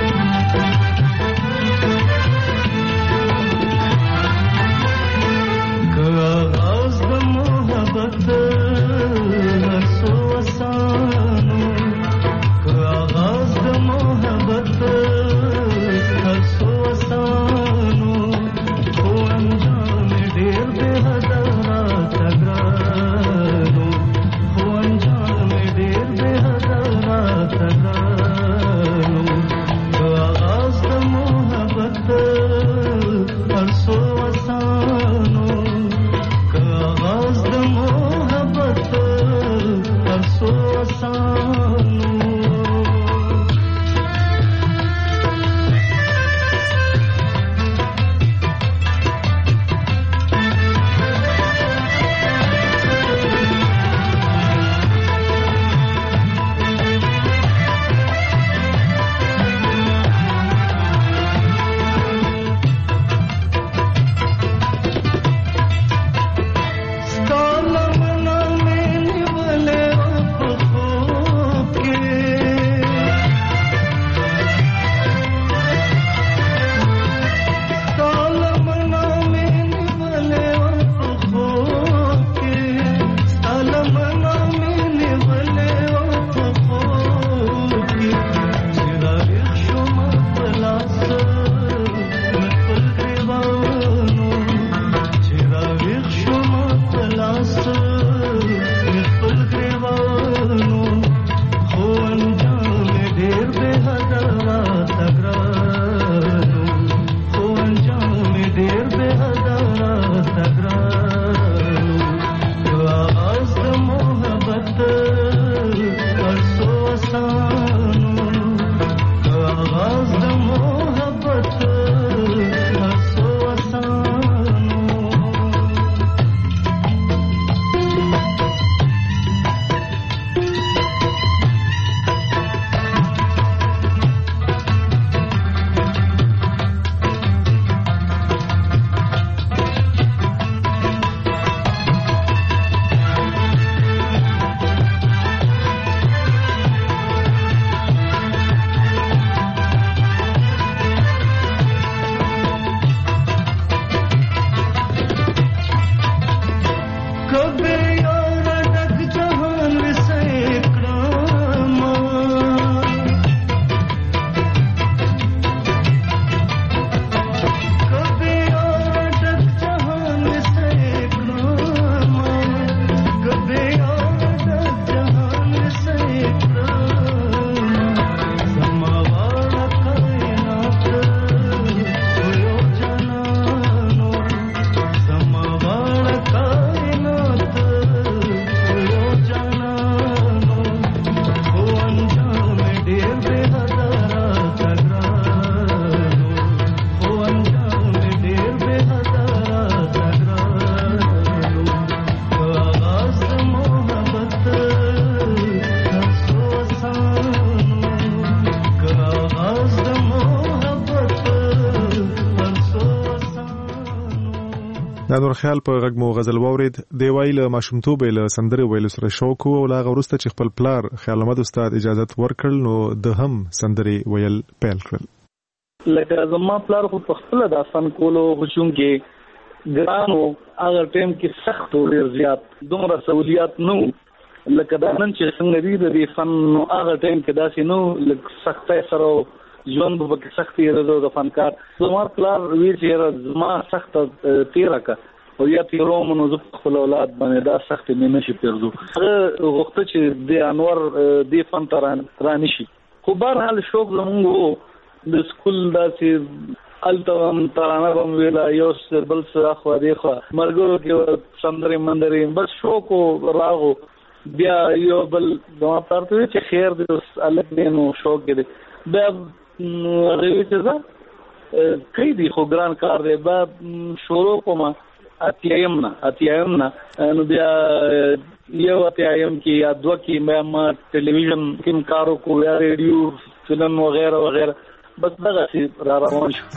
د انور خیال په غږ مو غزل واورید. دی وایي له ماشومتوبه له سندرې ویلو سره شوق و او له هغه وروسته چې خپل پلار خیال احمد استاد اجازت ورکړل نو د هم سندرې ویل پیل کړل. لکه زما پلار خو په خپله دا فن کولو چونکې ګران و، هغه ټایم کې سخت و، ډېر زیات، دومره سهولیات نه و لکه دا نن چې څنګه دي د دې فن، نو هغه ټایم کې داسې نه و، لږ سختۍ سره ژوند به پکې سخت تېرېده د فنکار. زما پلار ویل چې یاره زما سخته تېره کړه او یا تېروم نو زه په خپل اولاد باندې دا سختې مې نشي پرېږدو. هغه غوښته چې د انور دې فن ته رانشي، خو بهرحال شوق زمونږ و د سکول داسې هلته هم ترانه به م ویله، یو بل څه اخوا دېخوا ملګرو کې سندرې مندرې، بس شوق و راغو. بیا یو بل زما پلار ته وی چې خیر دی اوس هلک دی نو شوق یې دی، بیا هغې وی چې زه کوي دی خو ګران کار دی، بیا شروع کوم اتیایم نه اتیایم نه نو بیا یو اتیایم کې یا دوه کې بیا ما ټلویزیون کې کار وکړو یا ریډیو فلم وغیره وغیره، بس دغه سي را روان شو.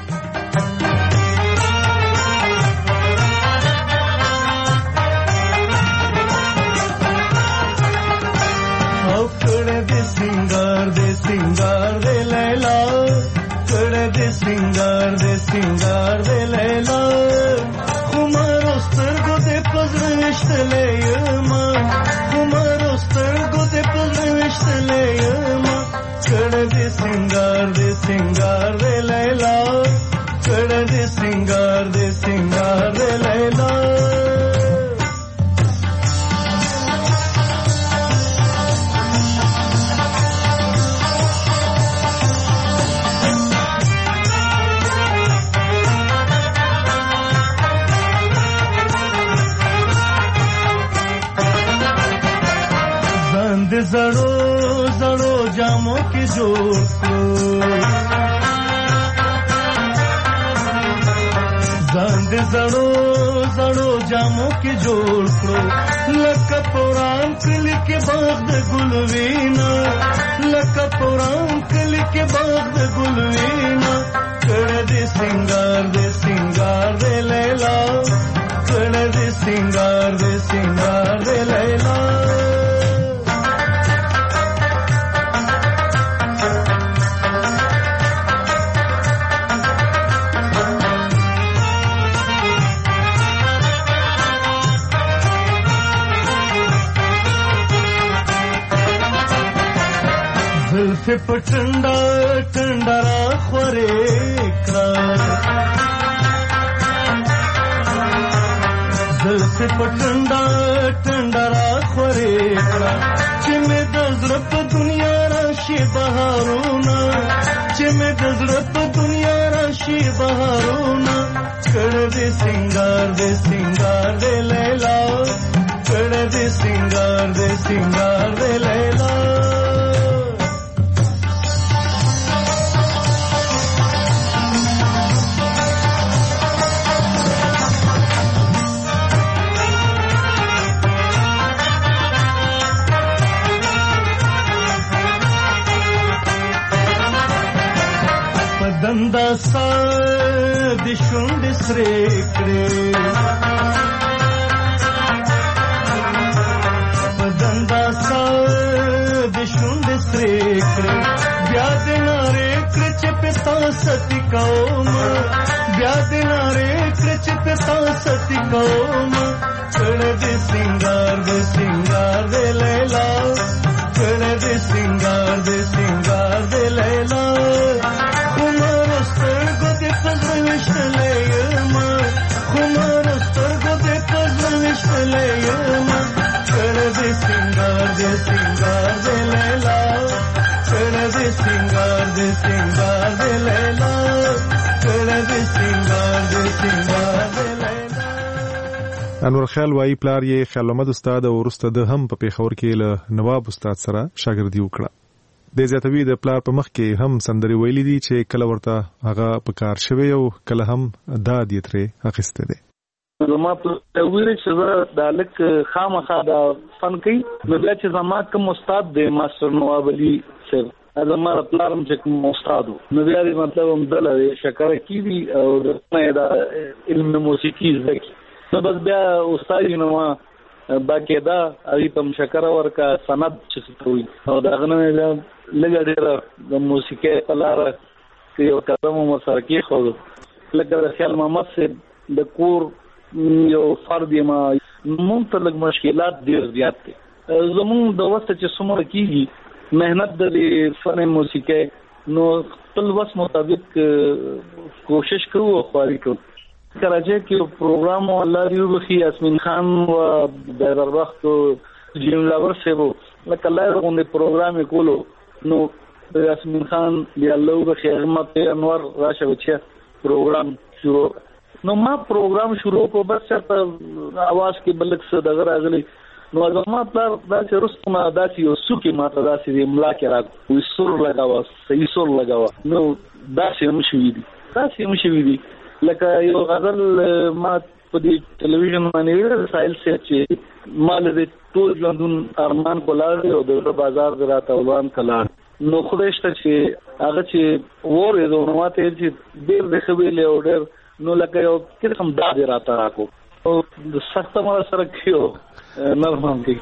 او کړه دې سنگار دې سنگار دې لیلا، کړه دې سنگار دې سنگار دې لیلا، خمارو سترګو دې پزړه وشتلې یما، خمارو سترګو دې پزړه وشتلې یما، کړه دې سنگار دې سنگار دې لیلا، کړه دې سنگار دې سنگار دې لیلا. ځان زړو زړو جامو کې جوړ کړو، ځان دې زړو زړو جامو کې جوړ کړو، لکه پوران کلی کې باغ د ګلوینا، لکه پوران کلی کې باغ د ګلوینا، کړه دې سنگار دې سنگار دې لیلا، کړه دې سنگار دې سنگار دې لیلا. زلفی پټنډا ټنډا را خورې کړه، زلفی پټنډا ټنډا را خورې کړه، چې مې د زړه په دنیا راشي بهارونه، چې مې د زړه په دنیا راشي بهارونه، کړه دې سنگار دې سنگار دې لیلا، کړه دې سنگار دې سنگار دې لیلا. دندا سا د شونډ سرې کړې، دندا سا د شونډ سرې کړې، بیا د نارې کړ چې پتا ستی کوم، بیا د نارې کړ چې پتا ستی کوم، کړه دې سنگار دې سنگار دې لیلا، کړه دې سنگار دې سنگار دې لیلا. خمارو سترګو دې پزړه وشتلې یما، خمارو سترګو دې پزړه وشتلې یما، کړه دې سنگار دې سنگار دې لیلا، کړه دې سنگار دې سنگار دې لیلا، کړه دې سنگار دې سنگار دې لیلا. انور خیال وايي پلار یې خیال احمد استاد او وروسته د هم په پیښور کې له نواب استاد سره شاګردي وکړه. د زیاتوي د پلار په مخ کې هم سندري ویلي دي چې کله ورته هغه په کار شوی او کله هم داد یې ترې اخیسته دي. زما په ویل چې زه د الک خامخا د فن کوي، نو بیا چې زما کوم استاد دی ماستر نواب علي صاحب، زما پلارم چې کوم استاد نو بیا دې مطلب هم دله شکر کیږي او د علم موسیقي زکی نو بس بیا استاد نو ما باقاعده ای په شکر ورکا سند چې کوي او دا غنه لګا ډېر د موسیقي په لار کې یو قدم مو سره کې خو لکه د خیال محمد سره د کور یو فرد ما مونږ ته لږ مشکلات ډېر زیات دي زموږ د وخت چې څومره کیږي मेहनत د فن موسیقي نو خپل وس مطابق کوشش کوو او خواري کوو کراچۍ کې پروګرام الله دې وبخي یاسمین خان او بیرر وخت جیم لاور سیبو لکه الله غوندې پروګرام کولو نو یاسمین خان دی الله وبخي احمد انور راشه وچه پروګرام شروع نو ما پروګرام شروع کو بس په आवाज کې بلک څه دغه راغلي نو زما پلار داسې رستم داسې یو سوکي ماته داسې د املا کې راغو وي سور لګاوه صحیح سور لګاوه نو داسې هم شوي دي داسې هم شوي دي لکه یو غزل ما په دې ټلویزیون باندې سایل سره چې مال دې ټول ژوندون ارمان کولاړ او د بازار دراته ولان کلاړ نو خدای شته چې هغه چې وره د نوماته چې ډېر د خبرې او ډېر نو لکه یو کوم داد راته راکو او د سخت مال سره کیو نرمان کی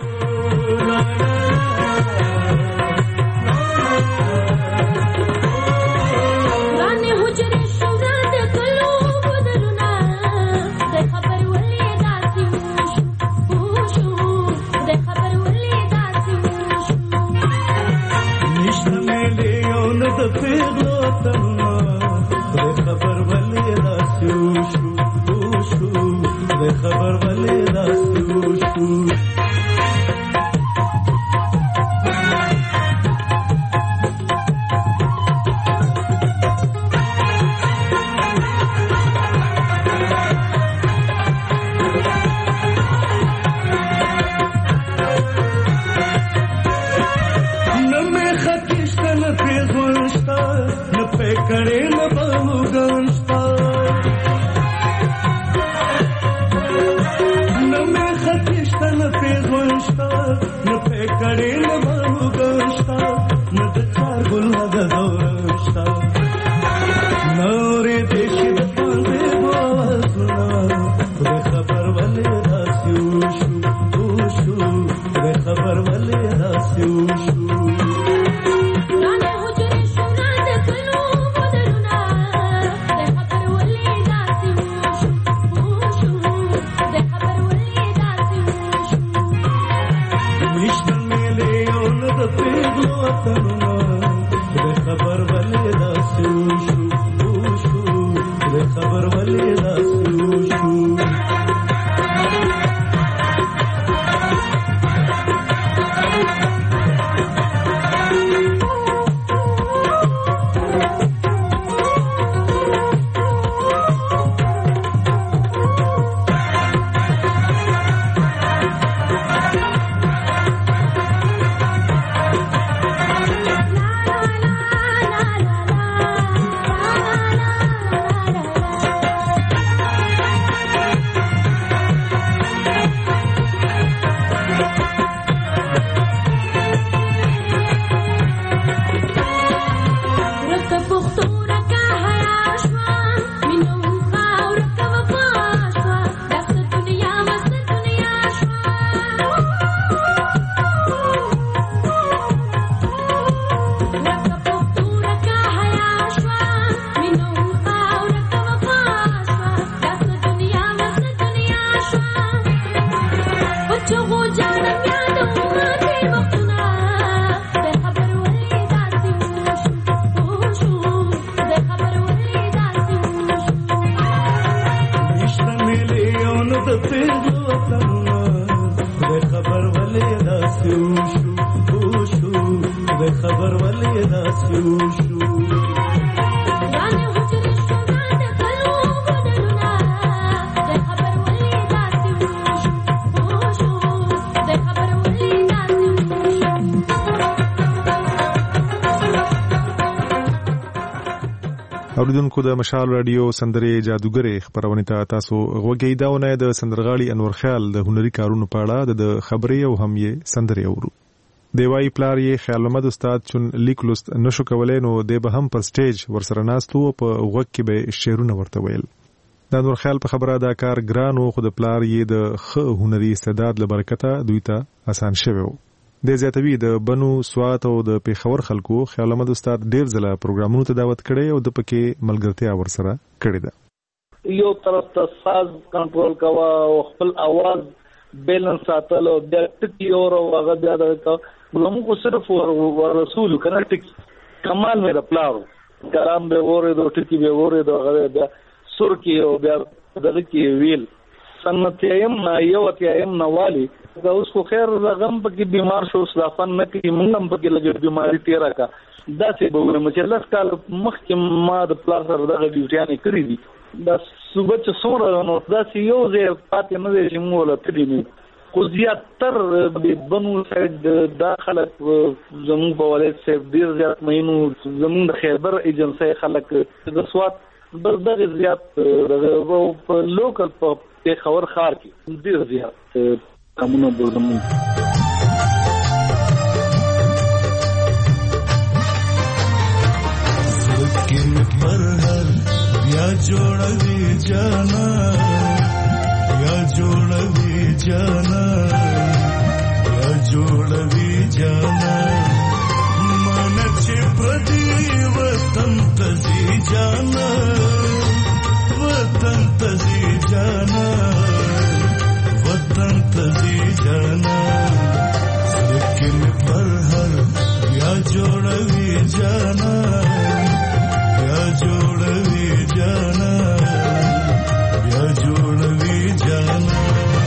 اوریدونکو د مشال رادیو سندرې جادوګرې خبرونه ته تاسو غوږی داونه د سندرغاړي انور خیال د هنري کارونو په اړه د خبرې او هم یې سندرې اورو دیوای پلار یې خیال محمد استاد چون لیک لوست نشو کولای نو د به هم پر سټیج ورسره ناستو په وګ کې به شعرونه ورته ویل. د نور خیال په خبره دا کار ګران او خود پلار یې د خ هنري استعداد لبرکته دوی ته آسان شوی و. د زیاتوی د بنو سوات او د پیښور خلکو خیال محمد استاد ډیر ځله پروګرامونو ته دعوت کړي او د پکې ملګرتیا ورسره کړې ده. یو طرف ته ساز کنټرول کوا او خپل आवाज بیلنس ساتل او د ټکی اور هغه بیا د موږ صرف ور رسول کنه ټک کمال مې پلاو کلام به وره د ټکی به وره د هغه بیا سر کې او بیا دغه کې ویل سنت یم یو اتیم نوالی دا اوس خو خیر غم پکې بیمار شو صافن نه کې موږ هم پکې لګې بیماری تیرا کا دا څه به ونه چې لږ کال مخکې ما د پلاس دغه ډیوټیانې کړې دي دا صبح چې سوره نو دا سی یو ځای پاتې نه دی چې موږ له تدې نه خو زیاتر بنو سایډ داخله زموږ په ولایت صاحب ډیر زیات مینو زموږ د خیبر ایجنسی خلک د سوات بس دغه زیات په لوکل په خبر خار کې ډیر زیات کومه بولم سکن پر هر یا جوړوي جانا یا جوړوي جانا یا جوړوي جانا من چې پردي وطن تزي جانا وطن تزي جانا وطن تزي جانا سکن پر هر یا جوړوي جانا یا جوړوي جانا یا جوړوي جانا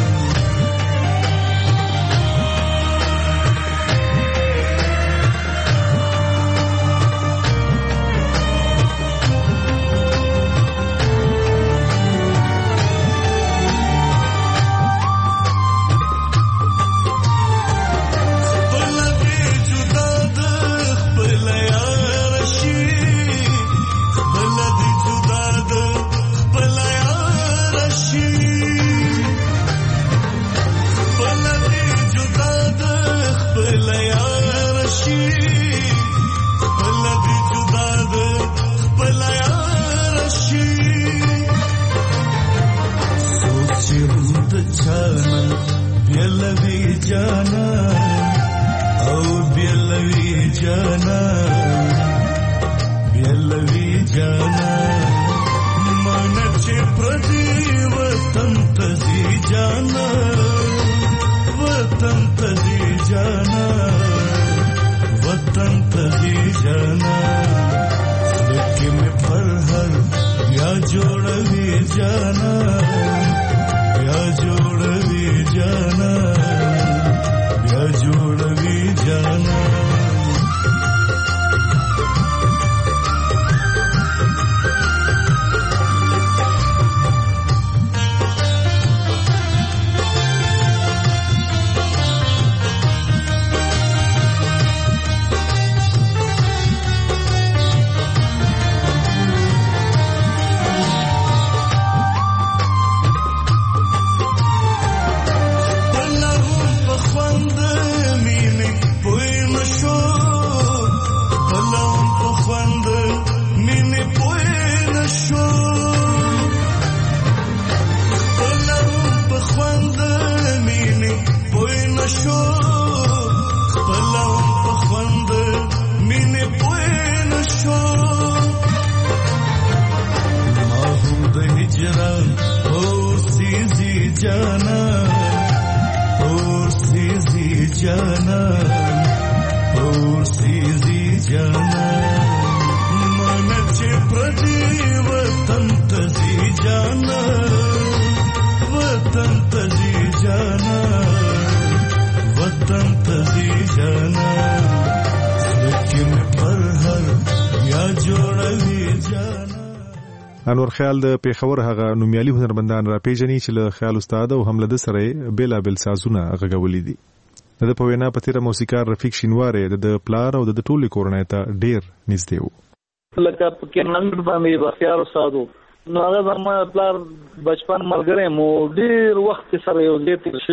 انور خیال د پیښور هغه نومیالي هنرمندان را پیژني چې له خیال استاد او حمله د سره بیلا بیل سازونه غږولې دي. د په وینا په تیر موسیقار رفیق شینواره د پلار او د ټولي کورنۍ ته ډیر نږدې وو. لکه په کې نن باندې بخیار استادو نو هغه زما پلار بچپن ملګری مو ډیر وخت سره یو ځای تیر شو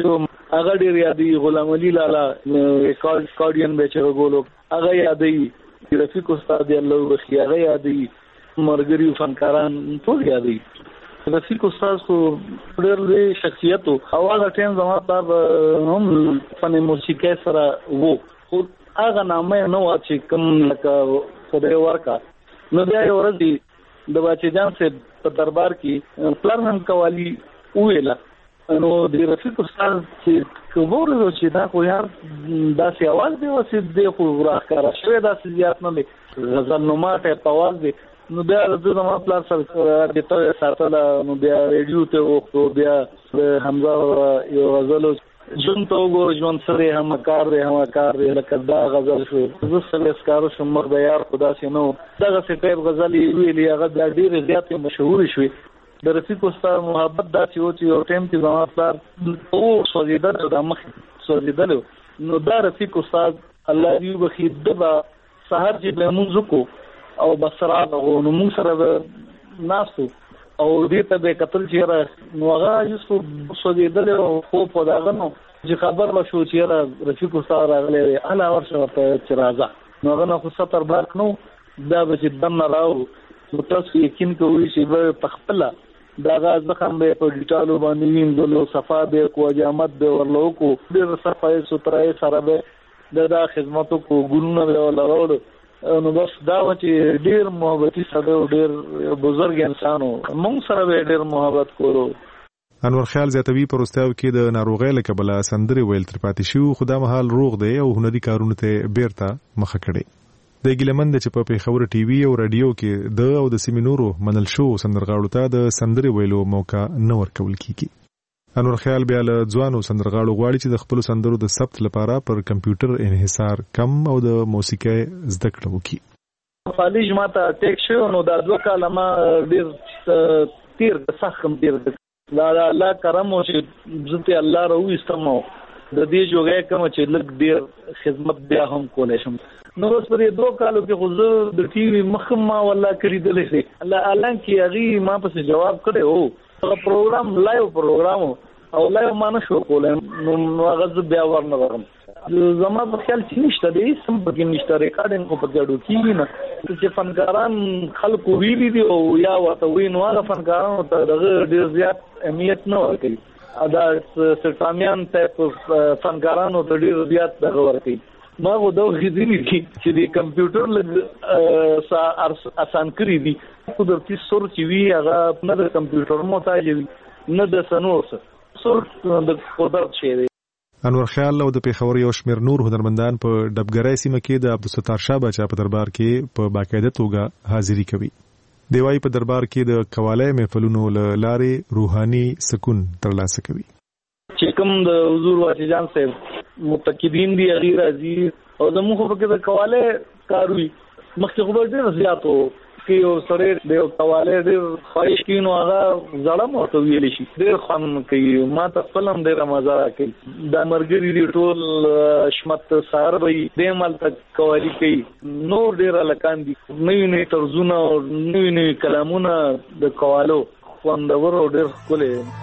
هغه ډیر یادې غلام علي لالا ریکارډین به چې غولو هغه یادې رفیق استاد الله وخی هغه یادې مرګري فنکاران ټول یادې رفیق استاد خو ډېر لوی شخصیت او هغه ټیم زما پلار هم فن موسیقي سره وو خو هغه نامه نو چې کوم لکه خدای ورکا نو بیا یو ورځ د باچې جان سے په دربار کې پلان هم کوالي ویلا نو د رفیق استاد چې کومور چې دا خو یار داسې आवाज دی وسې دی خو راخاره شوی داسې زیات نه دی غزل نو ماته په आवाज دی نو بیا د زما پلان سره د ته ساتل نو بیا ریډیو ته وختو بیا حمزه یو غزل جون ته وګور جون سره هم کار دی هم کار دی لکه دا غزل شو زه سره اسکارو شم مر د یار خدا سي نو دغه څه ټیپ غزل ویلې هغه ډېر زیات مشهور شوی د رفیق استاد محبت داسې و چې یو ټیم کې زما پلار او سوځیدل د مخ سوځیدل نو دا رفیق استاد الله دې وبخي دبا سحر چې به موږ کو او بسرا نو موږ سره ناسو او دې ته به قتل چې نو هغه یوسف سوځیدل او خو په داغه نو چې خبر لا شو چې رفیق استاد راغلی انا ورشه ته چې راځه نو هغه نو خو ستر بارک نو دا به چې دم نه راو نو تاسو یقین کوئ چې به تخپله دا غاز خام به په ډیټالو باندې ویندلو صفا به کو جامت به ورلو کو ډېر صفای سترای سره به د دا خدماتو کو ګورونه به ولاړ نو بس دا چې ډېر محبتي سره ډېر بزرګ انسانو موږ سره به ډېر محبت کولو انور خیال زیاتوي پروستاو کې د ناروغۍ له کبله سندري ویل تر پاتې شو خدا مهال روغ دی او هنري کارونه ته بیرته مخه کړي د ګلمند چې په پیښور ټي وي او رادیو کې د او د سیمینورو منل شو سندرغاړو ته د سندري ویلو موقع نه ورکول کیږي انور خیال بیا له ځوانو سندرغاړو غواړي چې د خپل سندرو د ثبت لپاره پر کمپیوټر انحصار کم او د موسیقي زده کړه وکړي خالص ماته ټیک شو نو دا دوه کلمه ډیر تیر سخم ډیر دا الله کرم او چې زته الله راو استمو د دې جوړه کوم چې لږ ډیر خدمت بیا هم کولای شم نو اوس په دې دوه کالو کې خو د ټي وي مخما والله کړی دلې الله اعلان کې هغه ما په جواب کړو هغه پروګرام لایو پروګرام او لایو مانه شو کولای نو هغه بیا ورنه ورم زما په خیال چې نشته دې سم په کې نشته ریکارډینګ کو په جوړو کې نه چې فنکاران خلکو ویلي دي او یا ورته وینو هغه فنکاران ته دغه ډیر زیات اهمیت نه ورکړي ادا سرټامیان ته فنکارانو ته ډیر زیات دغه ورکړي ما غو دا غوښتنې دي چې د کمپیوټر لږ آسان کړی دي قدرتي سور چې وی هغه نه د کمپیوټر محتاج وي نه د سنور سور د قدرت شي دی انور خیال او د پیښور یو شمیر نور هنرمندان په ډبګرای سیمه کې د عبدالستار شاه بچا په دربار کې په باقاعده توګه حاضری کوي دیوای په دربار کې د قواله محفلونو لارې روحاني سکون ترلاسه کوي چې کوم د حضور واجی جان صاحب متقدین دی غیر عزیز او زموږ په کې د قواله کاروي مخکې خبر ډیر زیات وو کې یو سره د قواله ډیر خواهش کینو هغه ځړم او ویل شي ډیر خان کوي ما ته فلم ډیر مزه راکړي د مرګري دی ټول شمت سار وي د مال تک قوالی کوي نور ډیر لکان دي نوې نوې طرزونه او نوې نوې کلامونه د قوالو خوندور او ډیر ښکلي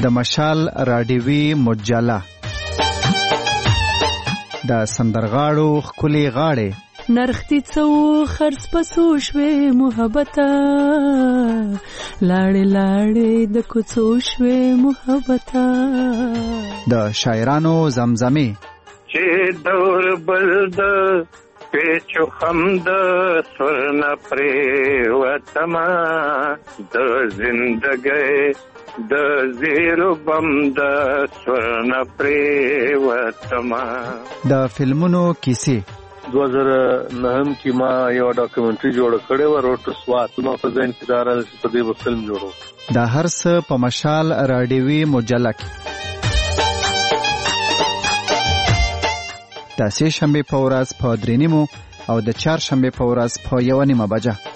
د مشال راډیوي مجله د سندرغاړو ښکلې غاړې نرختی څو خرڅ پسو شوې محبته لاړې لاړې د کوڅو شوې محبته د شاعرانو زمزمې چې دور بل د پیچو خم د سرنا پریوتما د زندګۍ د زیرو بم د سرنا پریوتما د فلمونو کیسې دو هزار نهم کې ما یو ډاکومنټري جوړ کړی و روټ سوات نو په ځین کې دار په دې فلم جوړو د هر څه په مشال راډیوي مجله کې د سه شنبه په ورځ په درې نیمو او د چهار شنبه په ورځ په یو نیمه بجه